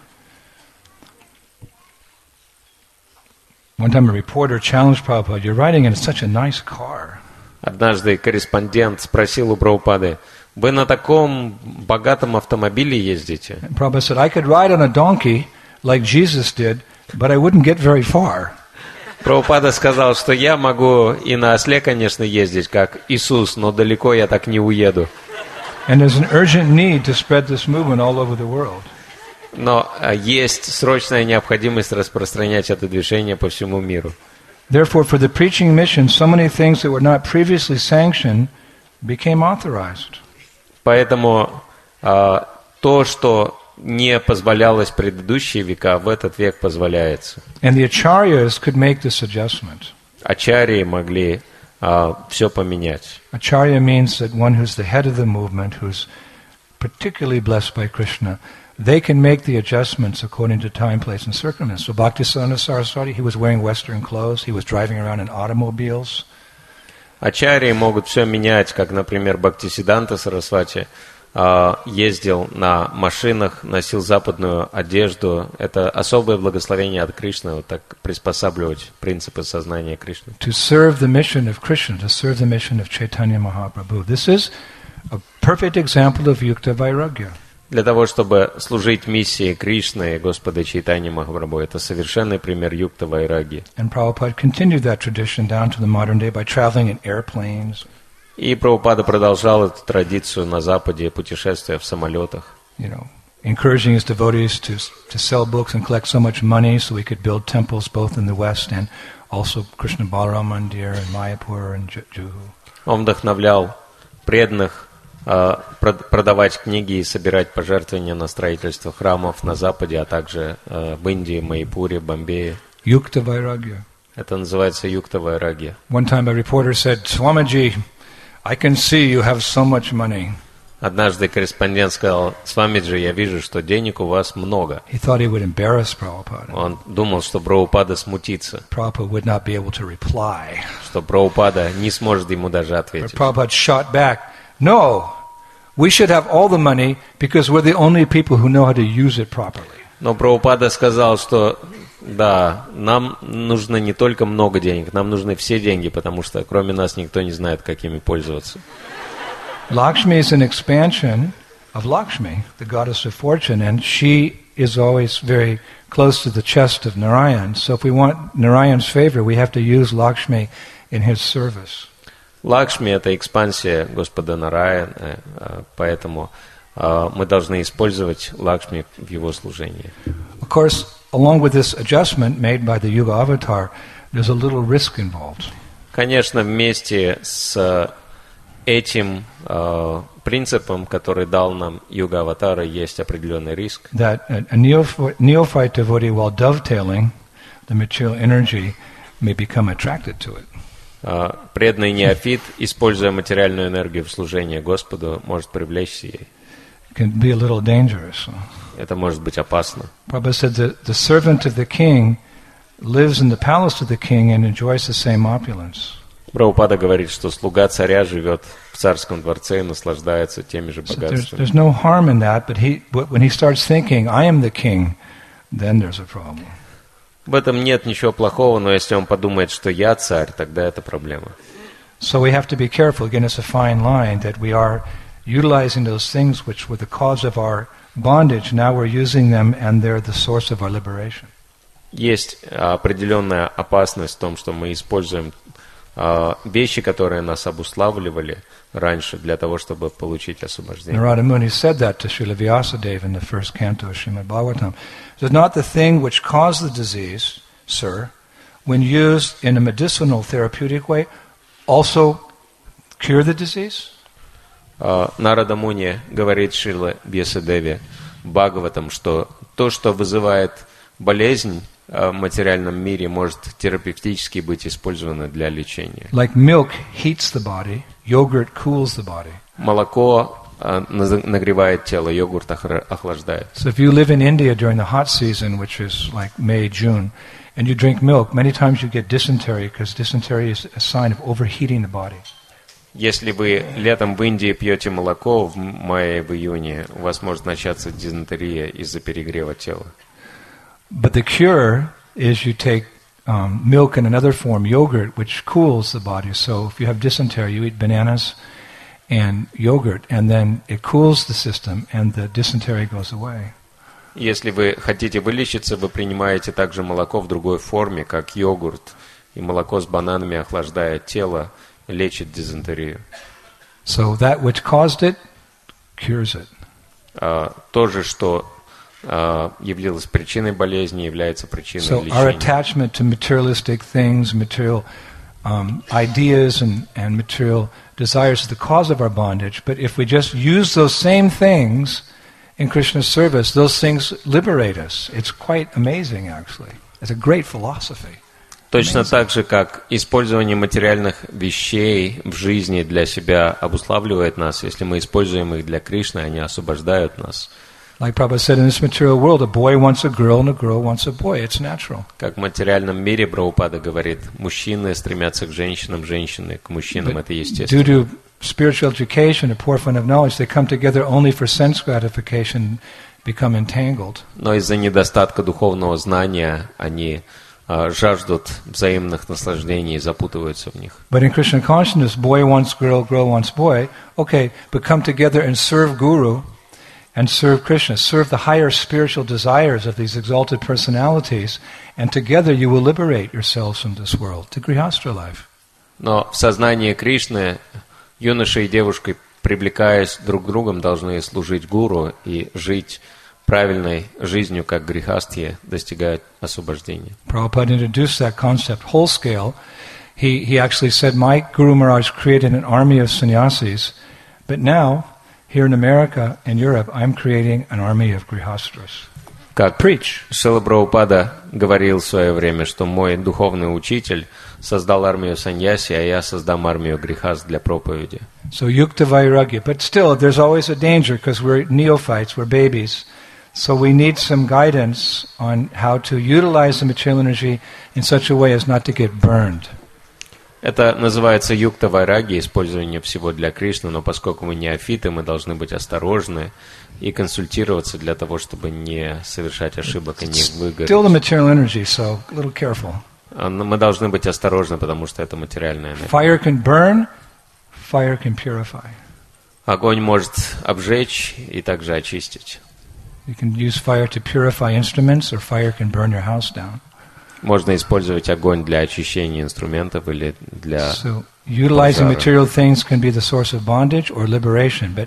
One time a reporter challenged Prabhupada, you're riding in such a nice car. Однажды корреспондент спросил у Прабхупады, вы на таком богатом автомобиле ездите? And Prabhupada said, I could ride on a donkey like Jesus did, but I wouldn't get very far. Прабхупада сказал, что я могу и на осле, конечно, ездить, как Иисус, но далеко я так не уеду. And there's an urgent need to spread this movement all over the world. Но есть срочная необходимость распространять это движение по всему миру. Therefore, for the preaching mission, so many things that were not previously sanctioned became authorized. Поэтому то, что не позволялось в предыдущие века, в этот век позволяется. And the acharyas could make this adjustment. Ачарьи могли все поменять. Acharya means that one who's the head of the movement, who's particularly blessed by Krishna, they can make the adjustments according to time, place, and circumstance. So Bhaktisiddhanta Saraswati, he was wearing Western clothes, he was driving around in automobiles. Ачарьи могут все менять, как, например, Бхактисиддханта Сарасвати ездил на машинах, носил западную одежду. Это особое благословение от Кришны, вот так приспосабливать принципы сознания Кришны. To serve the mission of Krishna, to serve the mission of Chaitanya Mahaprabhu. This is a perfect example of Yukta Vairagya. Для того, чтобы служить миссии Кришны и Господа Чайтаньи Махапрабху, это совершенный пример Юкта Вайраги. And Prabhupada continued that tradition down to the modern day by traveling in airplanes. И Прабхупада продолжал эту традицию на Западе, путешествуя в самолетах. You know, encouraging his devotees to sell books and collect so much money so we could build temples both in the West and also Krishna Balaram Mandir and Mayapur and Juhu. Он вдохновлял преданных продавать книги и собирать пожертвования на строительство храмов на Западе, а также в Индии, Майяпуре, Бомбее. Yukta Vairagya. Это называется Юкта Вайраги. One time a reporter said, Swamiji, I can see you have so much money. Однажды корреспондент сказал, Свамиджи, я вижу, что денег у вас много. He thought he would embarrass Prabhupada. Он думал, что Прабхупада смутится, Prabhupada would not be able to reply. что Прабхупада не сможет ему даже But ответить. Prabhupada shot back, no, we should have all the money because we're the only people who know how to use it properly. Но Прабхупада сказал, что да, нам нужно не только много денег, нам нужны все деньги, потому что кроме нас никто не знает, как ими пользоваться. Lakshmi is an expansion of Lakshmi, the goddess of fortune, and she is always very close to the chest of Narayan. So if we want Narayan's favor, we have to use Lakshmi in his service. Лакшми – это экспансия Господа Нараяна, поэтому мы должны использовать Лакшми в его служении. Of course, along with this adjustment made by the Yuga Avatar, there's a little risk involved. Конечно, вместе с этим принципом, который дал нам Юга Аватара, есть определенный риск. That a neophyte devotee, while dovetailing the material energy, may become attracted to it. Преданный неофит, используя материальную энергию в служении Господу, может привлечься ей. It can be a little dangerous. Это может быть опасно. Prabhupada said that the servant of the king lives in the palace of the king and enjoys the same opulence. Прабхупада говорит, что слуга царя живет в царском дворце и наслаждается теми же богатствами. There's no harm in that, but when he starts thinking, I am the king, then there's a problem. В этом нет ничего плохого, но если он подумает, что я царь, тогда это проблема. So we have to be careful. Again, it's a fine line that we are utilizing those things which were the cause of our bondage. Now we're using them and they're the source of our liberation. Есть определенная опасность в том, что мы используем вещи, которые нас обуславливали раньше для того, чтобы получить освобождение. Narada Muni said that to Srila Vyasadeva in the first canto of Srimad Bhagavatam. It is not the thing which caused the disease, sir, when used in a medicinal therapeutic way, also cure the disease? Нарада Муни говорит Шрила Вьясадеве в Бхагаватам, что то, что вызывает болезнь в материальном мире, может терапевтически быть использовано для лечения. Like milk heats the body, yogurt cools the body. Молоко нагревает тело, йогурт охлаждает. So if you live in India during the hot season, which is like May, June, and you drink milk, many times you get dysentery because dysentery is a sign of overheating the body. Если вы летом в Индии пьете молоко в мае, в июне, у вас может начаться дизентерия из-за перегрева тела. But the cure is you take milk in another form, yogurt, which cools the body. So if you have dysentery, you eat bananas and yogurt, and then it cools the system, and the dysentery goes away. Если вы хотите вылечиться, вы принимаете также молоко в другой форме, как йогурт, и молоко с бананами охлаждает тело, лечит дизентерию. So that which caused it cures it. То же, что явилось причиной болезни, является причиной So our лечения. attachment to materialistic things, material ideas and material desires is the cause of our bondage. But if we just use those same things in Krishna's service, those things liberate us. It's quite amazing, actually. It's a great philosophy. Точно так же, как использование материальных вещей в жизни для себя обуславливает нас, если мы используем их для Кришны, они освобождают нас. Like Prabhupada said, in this material world, a boy wants a girl and a girl wants a boy. It's natural. Как в материальном мире Прабхупада говорит, мужчины стремятся к женщинам, женщины к мужчинам, это естественно. Due to spiritual education, a poor fund of knowledge, they come together only for sense gratification, become entangled. Но из-за недостатка духовного знания они жаждут взаимных наслаждений и запутываются в них. But in Krishna consciousness, boy wants girl, girl wants boy. Okay, but come together and serve Guru and serve Krishna. Serve the higher spiritual desires of these exalted personalities, and together you will liberate yourselves from this world, to Grihastra life. Но в сознании Кришны юноша и девушка, привлекаясь друг к другу, должны служить гуру и жить правильной жизнью, как грихастхи достигают освобождения. Prabhupada introduced that concept whole scale. He actually said, my Guru Maharaj created an army of sannyasis, but now, here in America and Europe, I'm creating an army of grihastras. Как Preach. Шрила Прабхупада говорил в свое время, что мой духовный учитель создал армию саньяси, а я создам армию грихаст для проповеди. So yukta vairagya. But still, there's always a danger because we're neophytes, we're babies. So we need some guidance on how to utilize the material energy in such a way as not to get burned. Это называется юкта вайраги, использование всего для Кришны, но поскольку мы неофиты, мы должны быть осторожны и консультироваться для того, чтобы не совершать ошибок и не выгореть. Still the material energy, so a little careful. Мы должны быть осторожны, потому что это материальная энергия. Fire can burn, fire can purify. Огонь может обжечь и также очистить. You can use fire to purify instruments, or fire can burn your house down. Можно использовать огонь для очищения инструментов или для So utilizing material things can be the source of bondage or liberation, but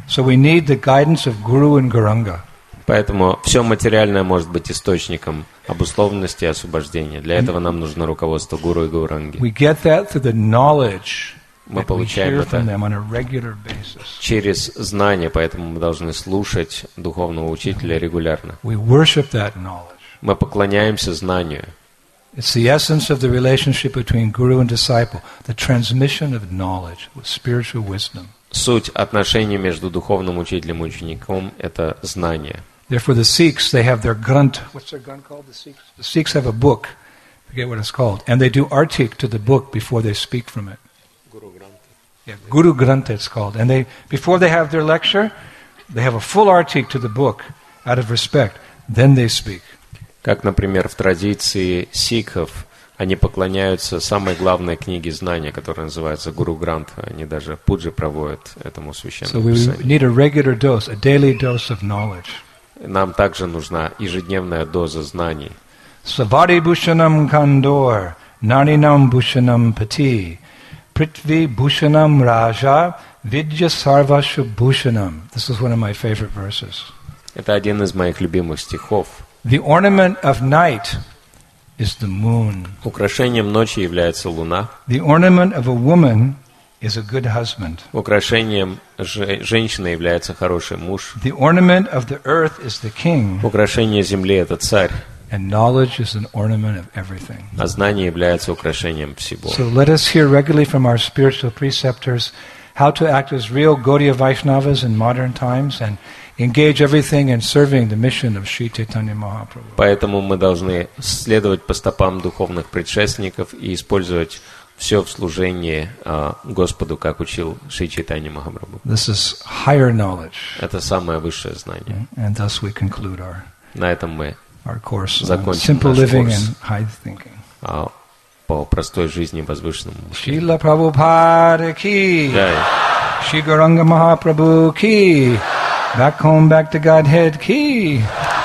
So we need the guidance of Guru and Gauranga. Поэтому все материальное может быть источником обусловленности и освобождения. Для этого нам нужно руководство Гуру и Гауранги. We get that through the knowledge Мы that we получаем hear from это them on a regular basis. через знание, поэтому мы должны слушать духовного учителя регулярно. We worship that knowledge. Мы поклоняемся знанию. It's the essence of the relationship between guru and disciple, the transmission of knowledge with spiritual wisdom. Суть отношений между духовным учителем и учеником – это знание. Therefore, the Sikhs, they have their Granth. What's their Granth called? The Sikhs have a book. I forget what it's called. And they do artik to the book before they speak from it. Guru Granth. Yeah, Guru Granth it's called. And before they have their lecture, they have a full artik to the book out of respect. Then they speak. Как, например, в традиции сикхов, они поклоняются самой главной книге знания, которая называется Гуру Грант. Они даже пуджи проводят этому So священному we писанию. need a regular dose, a daily dose of knowledge. Нам также нужна ежедневная доза знаний. Savari Bhushanam Kandor, Narinam Bhushanam Pati, Prithvi Bhushanam Raja, Vidya Sarvashu Bhushanam. This is one of my favorite verses. Это один из моих любимых стихов. The ornament of night is the moon. Украшением ночи является луна. The ornament of a woman is a good husband. Украшением женщины является хороший муж. The ornament of the earth is the king. Украшение земли – это царь. And knowledge is an ornament of everything. А знание является украшением всего. So let us hear regularly from our spiritual preceptors how to act as real Gaudiya Vaishnavas in modern times and engage everything in serving the mission of Sri Chaitanya Mahaprabhu. Поэтому мы должны следовать по стопам духовных предшественников и использовать все в служении Господу, как учил Шри Чайтанья Махапрабху. This is higher knowledge. Это самое высшее знание. And thus we conclude На этом мы our course on закончим simple наш living курс and high thinking. По простой жизни и возвышенному мышлению. Srila Prabhupada ki, Джай. Shri Gauranga Mahaprabhu ki, back home, back to Godhead ki,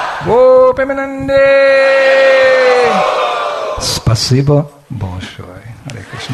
Wo Premanande. Spasiba Bolshoi. Hare Krishna.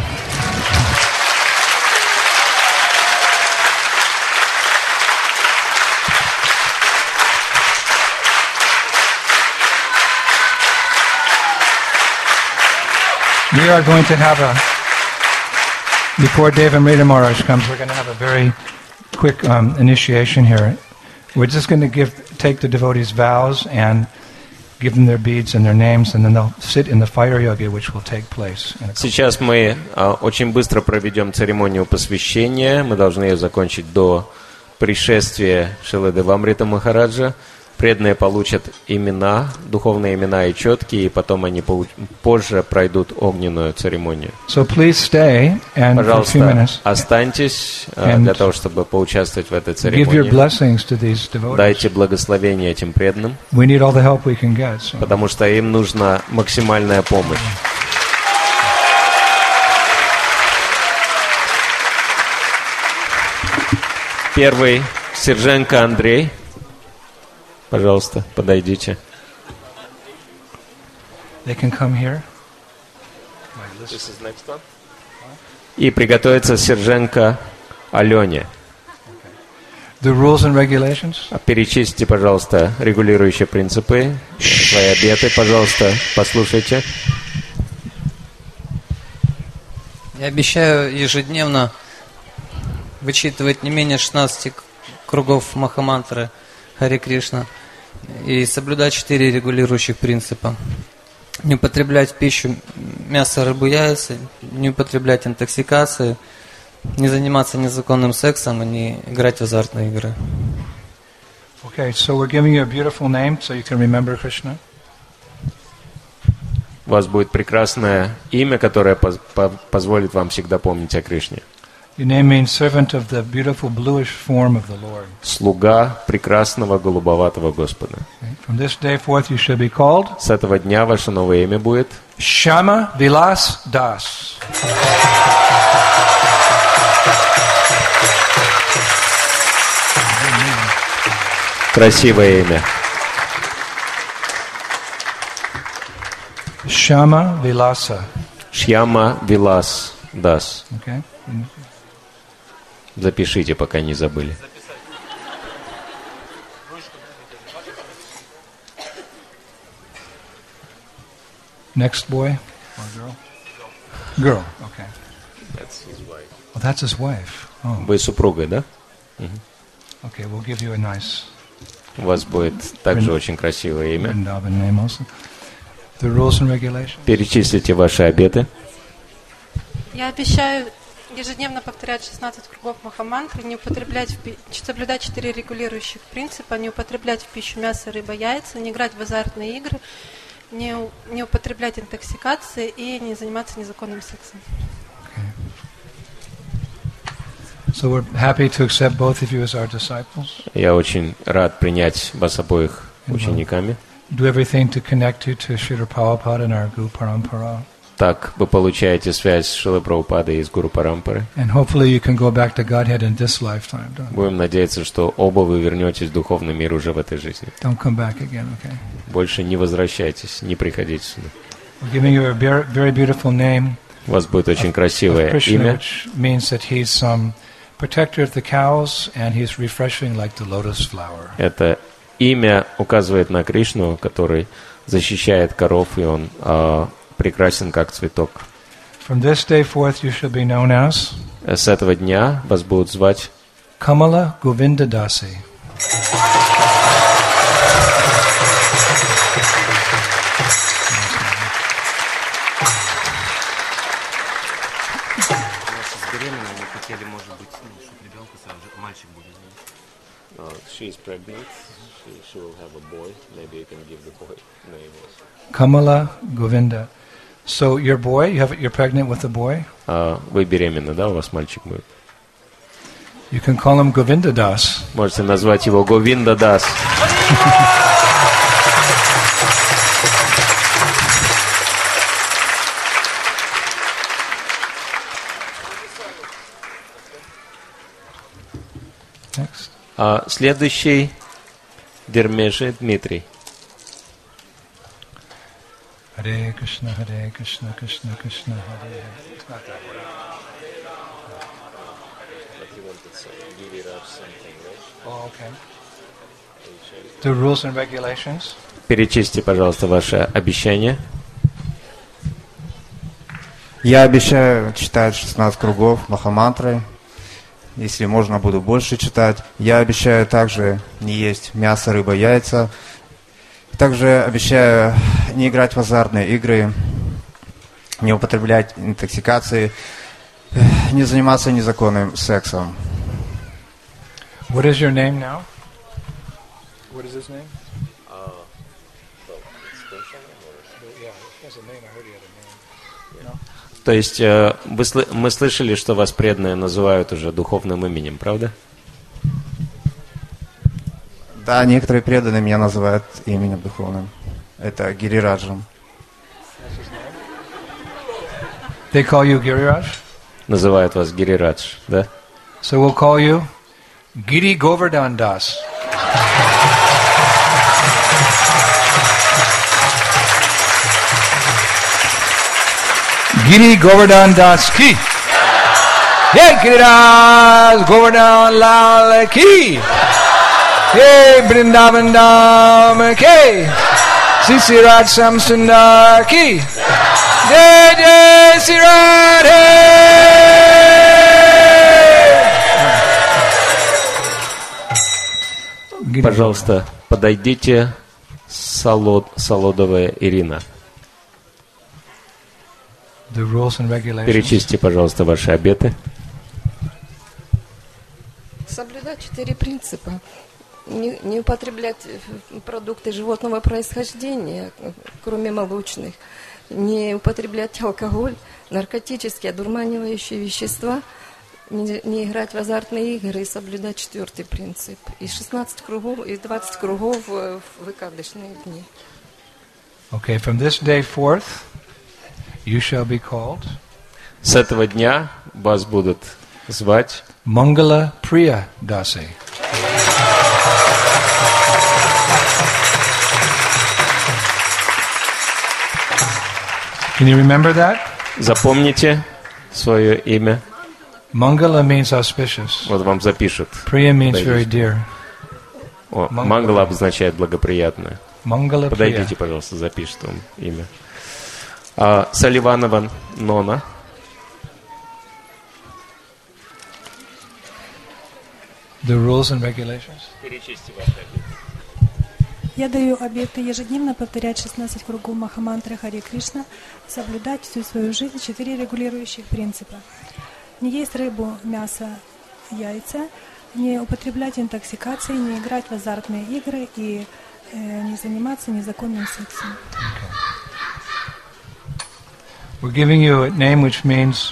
We are going to have before Deva Amrita Maharaj comes, we're going to have a very quick initiation here. We're just going to take the devotees' vows and give them their beads and their names, and then they'll sit in the fire yoga, which will take place. Сейчас мы очень быстро проведем церемонию посвящения. Мы должны ее закончить до пришествия Шрилы Девы Амрита Махараджа. Преданные получат имена, духовные имена и четки, и потом они позже пройдут огненную церемонию. So please stay and Пожалуйста, for a few minutes, останьтесь для того, чтобы поучаствовать в этой give your церемонии. blessings to these devotees. Дайте благословение этим преданным, We need all the help we can get. So. потому что им нужна максимальная помощь. Первый, Серженко Андрей. Пожалуйста, подойдите. They can come here. И приготовиться Серженко Алене. The rules and regulations. Перечислите, пожалуйста, регулирующие принципы, свои обеты, пожалуйста, послушайте. Я обещаю ежедневно вычитывать не менее 16 кругов Махамантры Харе Кришна и соблюдать 4 регулирующих принципа. Не употреблять в пищу мясо, рыбу, яйца, не употреблять интоксикации, не заниматься незаконным сексом и не играть в азартные игры. Okay, so we're giving you a beautiful name so you can remember Krishna. У вас будет прекрасное имя, которое позволит вам всегда помнить о Кришне. Your name means servant of the beautiful bluish form of the Lord. Слуга прекрасного голубоватого Господа. Okay. From this day forth you shall be called С этого дня ваше новое имя будет Shama Vilas Das. красивое имя. Shama Vilasa. Шьяма Вилас Дас. Okay. Запишите, пока не забыли. Next boy or girl? Girl, okay. Oh, that's his wife. Oh, Вы супругой, да? okay, we'll give you a nice У вас будет также очень красивое имя. Vrindavan name also. The rules and regulations. Перечислите ваши обеты. Я обещаю ежедневно повторять 16 кругов Махамантры, не употреблять соблюдать 4 регулирующих принципа, не употреблять в пищу мясо, рыба, яйца, не играть в азартные игры, не употреблять интоксикации и не заниматься незаконным сексом. Okay. So we're happy to accept both of you as our disciples. Я очень рад принять вас обоих учениками. Do everything to connect you to Srila Prabhupada and our Guru Parampara. Так вы получаете связь с Шрилой Прабхупадой из Гуру Парампары. And hopefully you can go back to Godhead in this lifetime. Будем надеяться, что оба вы вернетесь в духовный мир уже в этой жизни. Don't come back again, okay? Больше не возвращайтесь, не приходите сюда. We're giving you a very beautiful name. У вас будет очень красивое Krishna, имя. which means that he's protector of the cows and he's refreshing like the lotus flower. Это имя указывает на Кришну, который защищает коров, и он прекрасен как цветок. From this day forth you shall be known as С этого дня вас будут звать Kamala Govinda Dasi. She is pregnant. She will have a boy. Maybe you can give the boy name. Kamala Govinda. So your boy, you're pregnant with a boy? Вы беременны, да? У вас мальчик будет. You can call him Govinda Das. Можете назвать его Говинда Дас. Next. Следующий Дермеши Дмитрий. Hare Krishna, Krishna Krishna, Hare Hare. It's not that way. Oh, okay. The rules and regulations. Перечислите, пожалуйста, ваши обещания. Я обещаю читать 16 кругов Махамантры. Если можно, буду больше читать. Я обещаю также не есть мясо, рыба, яйца. Также обещаю не играть в азартные игры, не употреблять интоксикации, не заниматься незаконным сексом. What is your name now? What is his name? То есть мы слышали, что вас преданные называют уже духовным именем, правда? Да, некоторые преданные меня называют именем духовным. Это Гирираджем. They call you Giriraj? Называют вас Гирирадж, да? So we'll call you Giri Govardhan Das. Giri Govardhan Das ki. Hey Giriraj Govardhan Lal ki. Hey Vrindavan Dham ki. Sri Raj Sam Sundar ki. Jai Jai Sri Radhe. Пожалуйста, подойдите, Солодовая Ирина. The rules and regulations. Перечислите, пожалуйста, ваши обеты. Соблюдать 4 принципа. Не употреблять продукты животного происхождения, кроме молочных. Не употреблять алкоголь, наркотические, одурманивающие вещества. Не играть в азартные игры и соблюдать 4 принцип. И 16 кругов, и 20 кругов в выкадышные дни. Okay, from this day forth, you shall be called С этого дня вас будут звать Mangala Priya Dasi. Can you remember that? Запомните свое имя. Mangala means auspicious. Вот вам запишут. Priya means very dear. Мангала обозначает благоприятное. Mangala Priya. Подойдите, пожалуйста, запишите вам имя. Саливанова Нона. The rules and regulations. Я даю обеты ежедневно повторять 16 кругов Махамантры Харе Кришна, соблюдать всю свою жизнь 4 регулирующих принципа. Не есть рыбу, мясо, яйца, не употреблять интоксикации, не играть в азартные игры и не заниматься незаконным сексом. Okay. We're giving you a name which means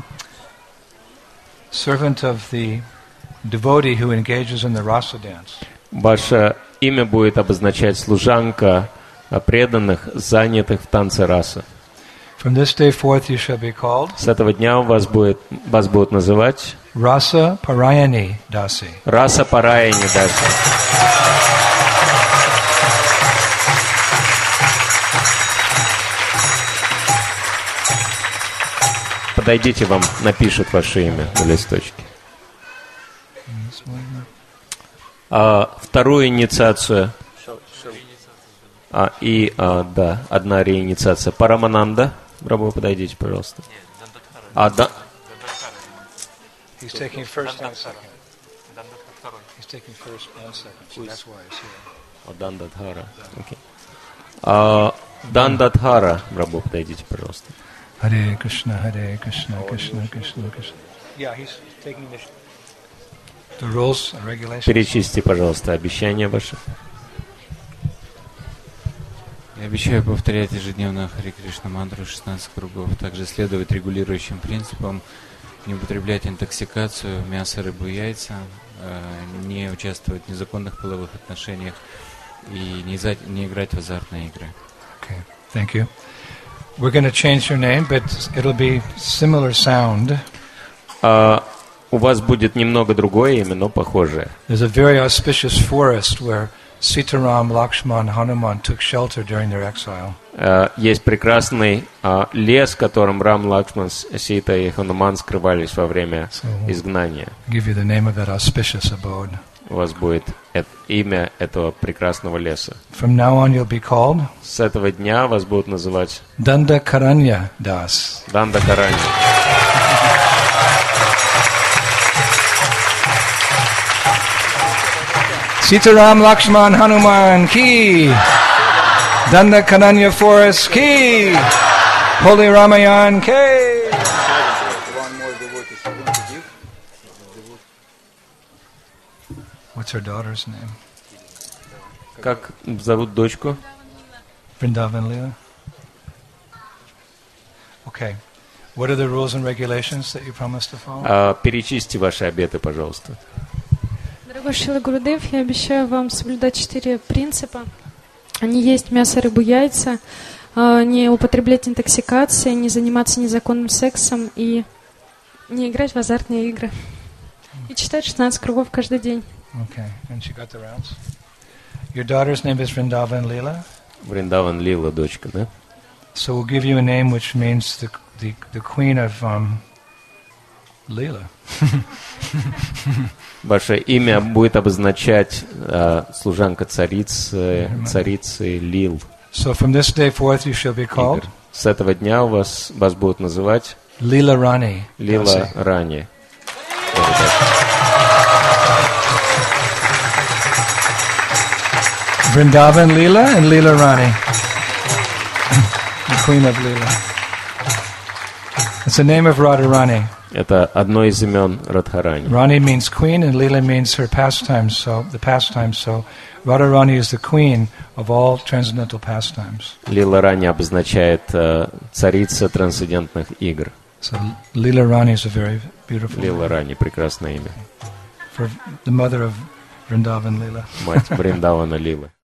servant of the devotee who engages in the rasa dance. Ваше имя будет обозначать служанка преданных, занятых в танце раса. From this day forth you shall be called С этого дня вас будут называть Rasa Parayani Dasi. Раса Параяни Даси. Подойдите, вам напишут ваше имя на листочке. Вторую инициацию. Одна реинициация. Парамананда. Брабу, подойдите, пожалуйста. He's taking first and second. He's taking first and second. So that's why he's here. Дандадхара. Окей. Дандадхара. Брабу, подойдите, пожалуйста. Hare Krishna, Krishna, Krishna, Krishna. Yeah, he's taking the rules and regulations. Перечислите, пожалуйста, обещания ваши. Я обещаю повторять ежедневно Харе Кришна мантру 16 кругов, также следовать регулирующим принципам, не употреблять интоксикацию, мясо, рыбу, яйца, не участвовать в незаконных половых отношениях и не играть в азартные игры. Okay, thank you. We're going to change your name, but it'll be similar sound. У вас будет немного другое имя, но похожее. There's a very auspicious forest where Sitaram, Lakshman, Hanuman took shelter during their exile. Есть прекрасный лес, в котором Рам, Лакшман, Сита и Хануман скрывались во время изгнания. Give you the name of that auspicious abode. У вас будет имя этого прекрасного леса. From now on you'll be called С этого дня вас будут называть Dandakaranya Das. Дандакаранья. Sitaram, Lakshman, Hanuman ki. Dandakaranya forest ki. Holy Ramayan ki. What's her daughter's name? Как зовут дочку? Vrindavan Leela. Okay. What are the rules and regulations that you promised to follow? Перечислите ваши обеты, пожалуйста. Дорогой Шрила Гурудев, я обещаю вам соблюдать 4 принципа. Они есть мясо, рыбу, яйца, не употреблять интоксикации, не заниматься незаконным сексом и не играть в азартные игры. И читать 16 кругов каждый день. Okay, and she got the rounds. Your daughter's name is Vrindavan Leela. Вриндаван Лила, дочка, да? So we'll give you a name which means the queen of Leela. Ваше имя будет обозначать служанка царицы Лил. So from this day forth you shall be called С этого дня вас будут называть Leela Rani. Лила Рани. Vrindavan Leela and Leela Rani. The queen of Leela. It's the name of Radharani. Это одно из имен Радхарани. Rani means queen and Leela means her pastimes, so the pastimes. So Radharani is the queen of all transcendental pastimes. Лила Рани обозначает царица трансцендентных игр. So Leela Rani is a very beautiful Лила name. Рани, прекрасное имя. For the mother of Vrindavan Leela. Мать Вриндавана Лилы.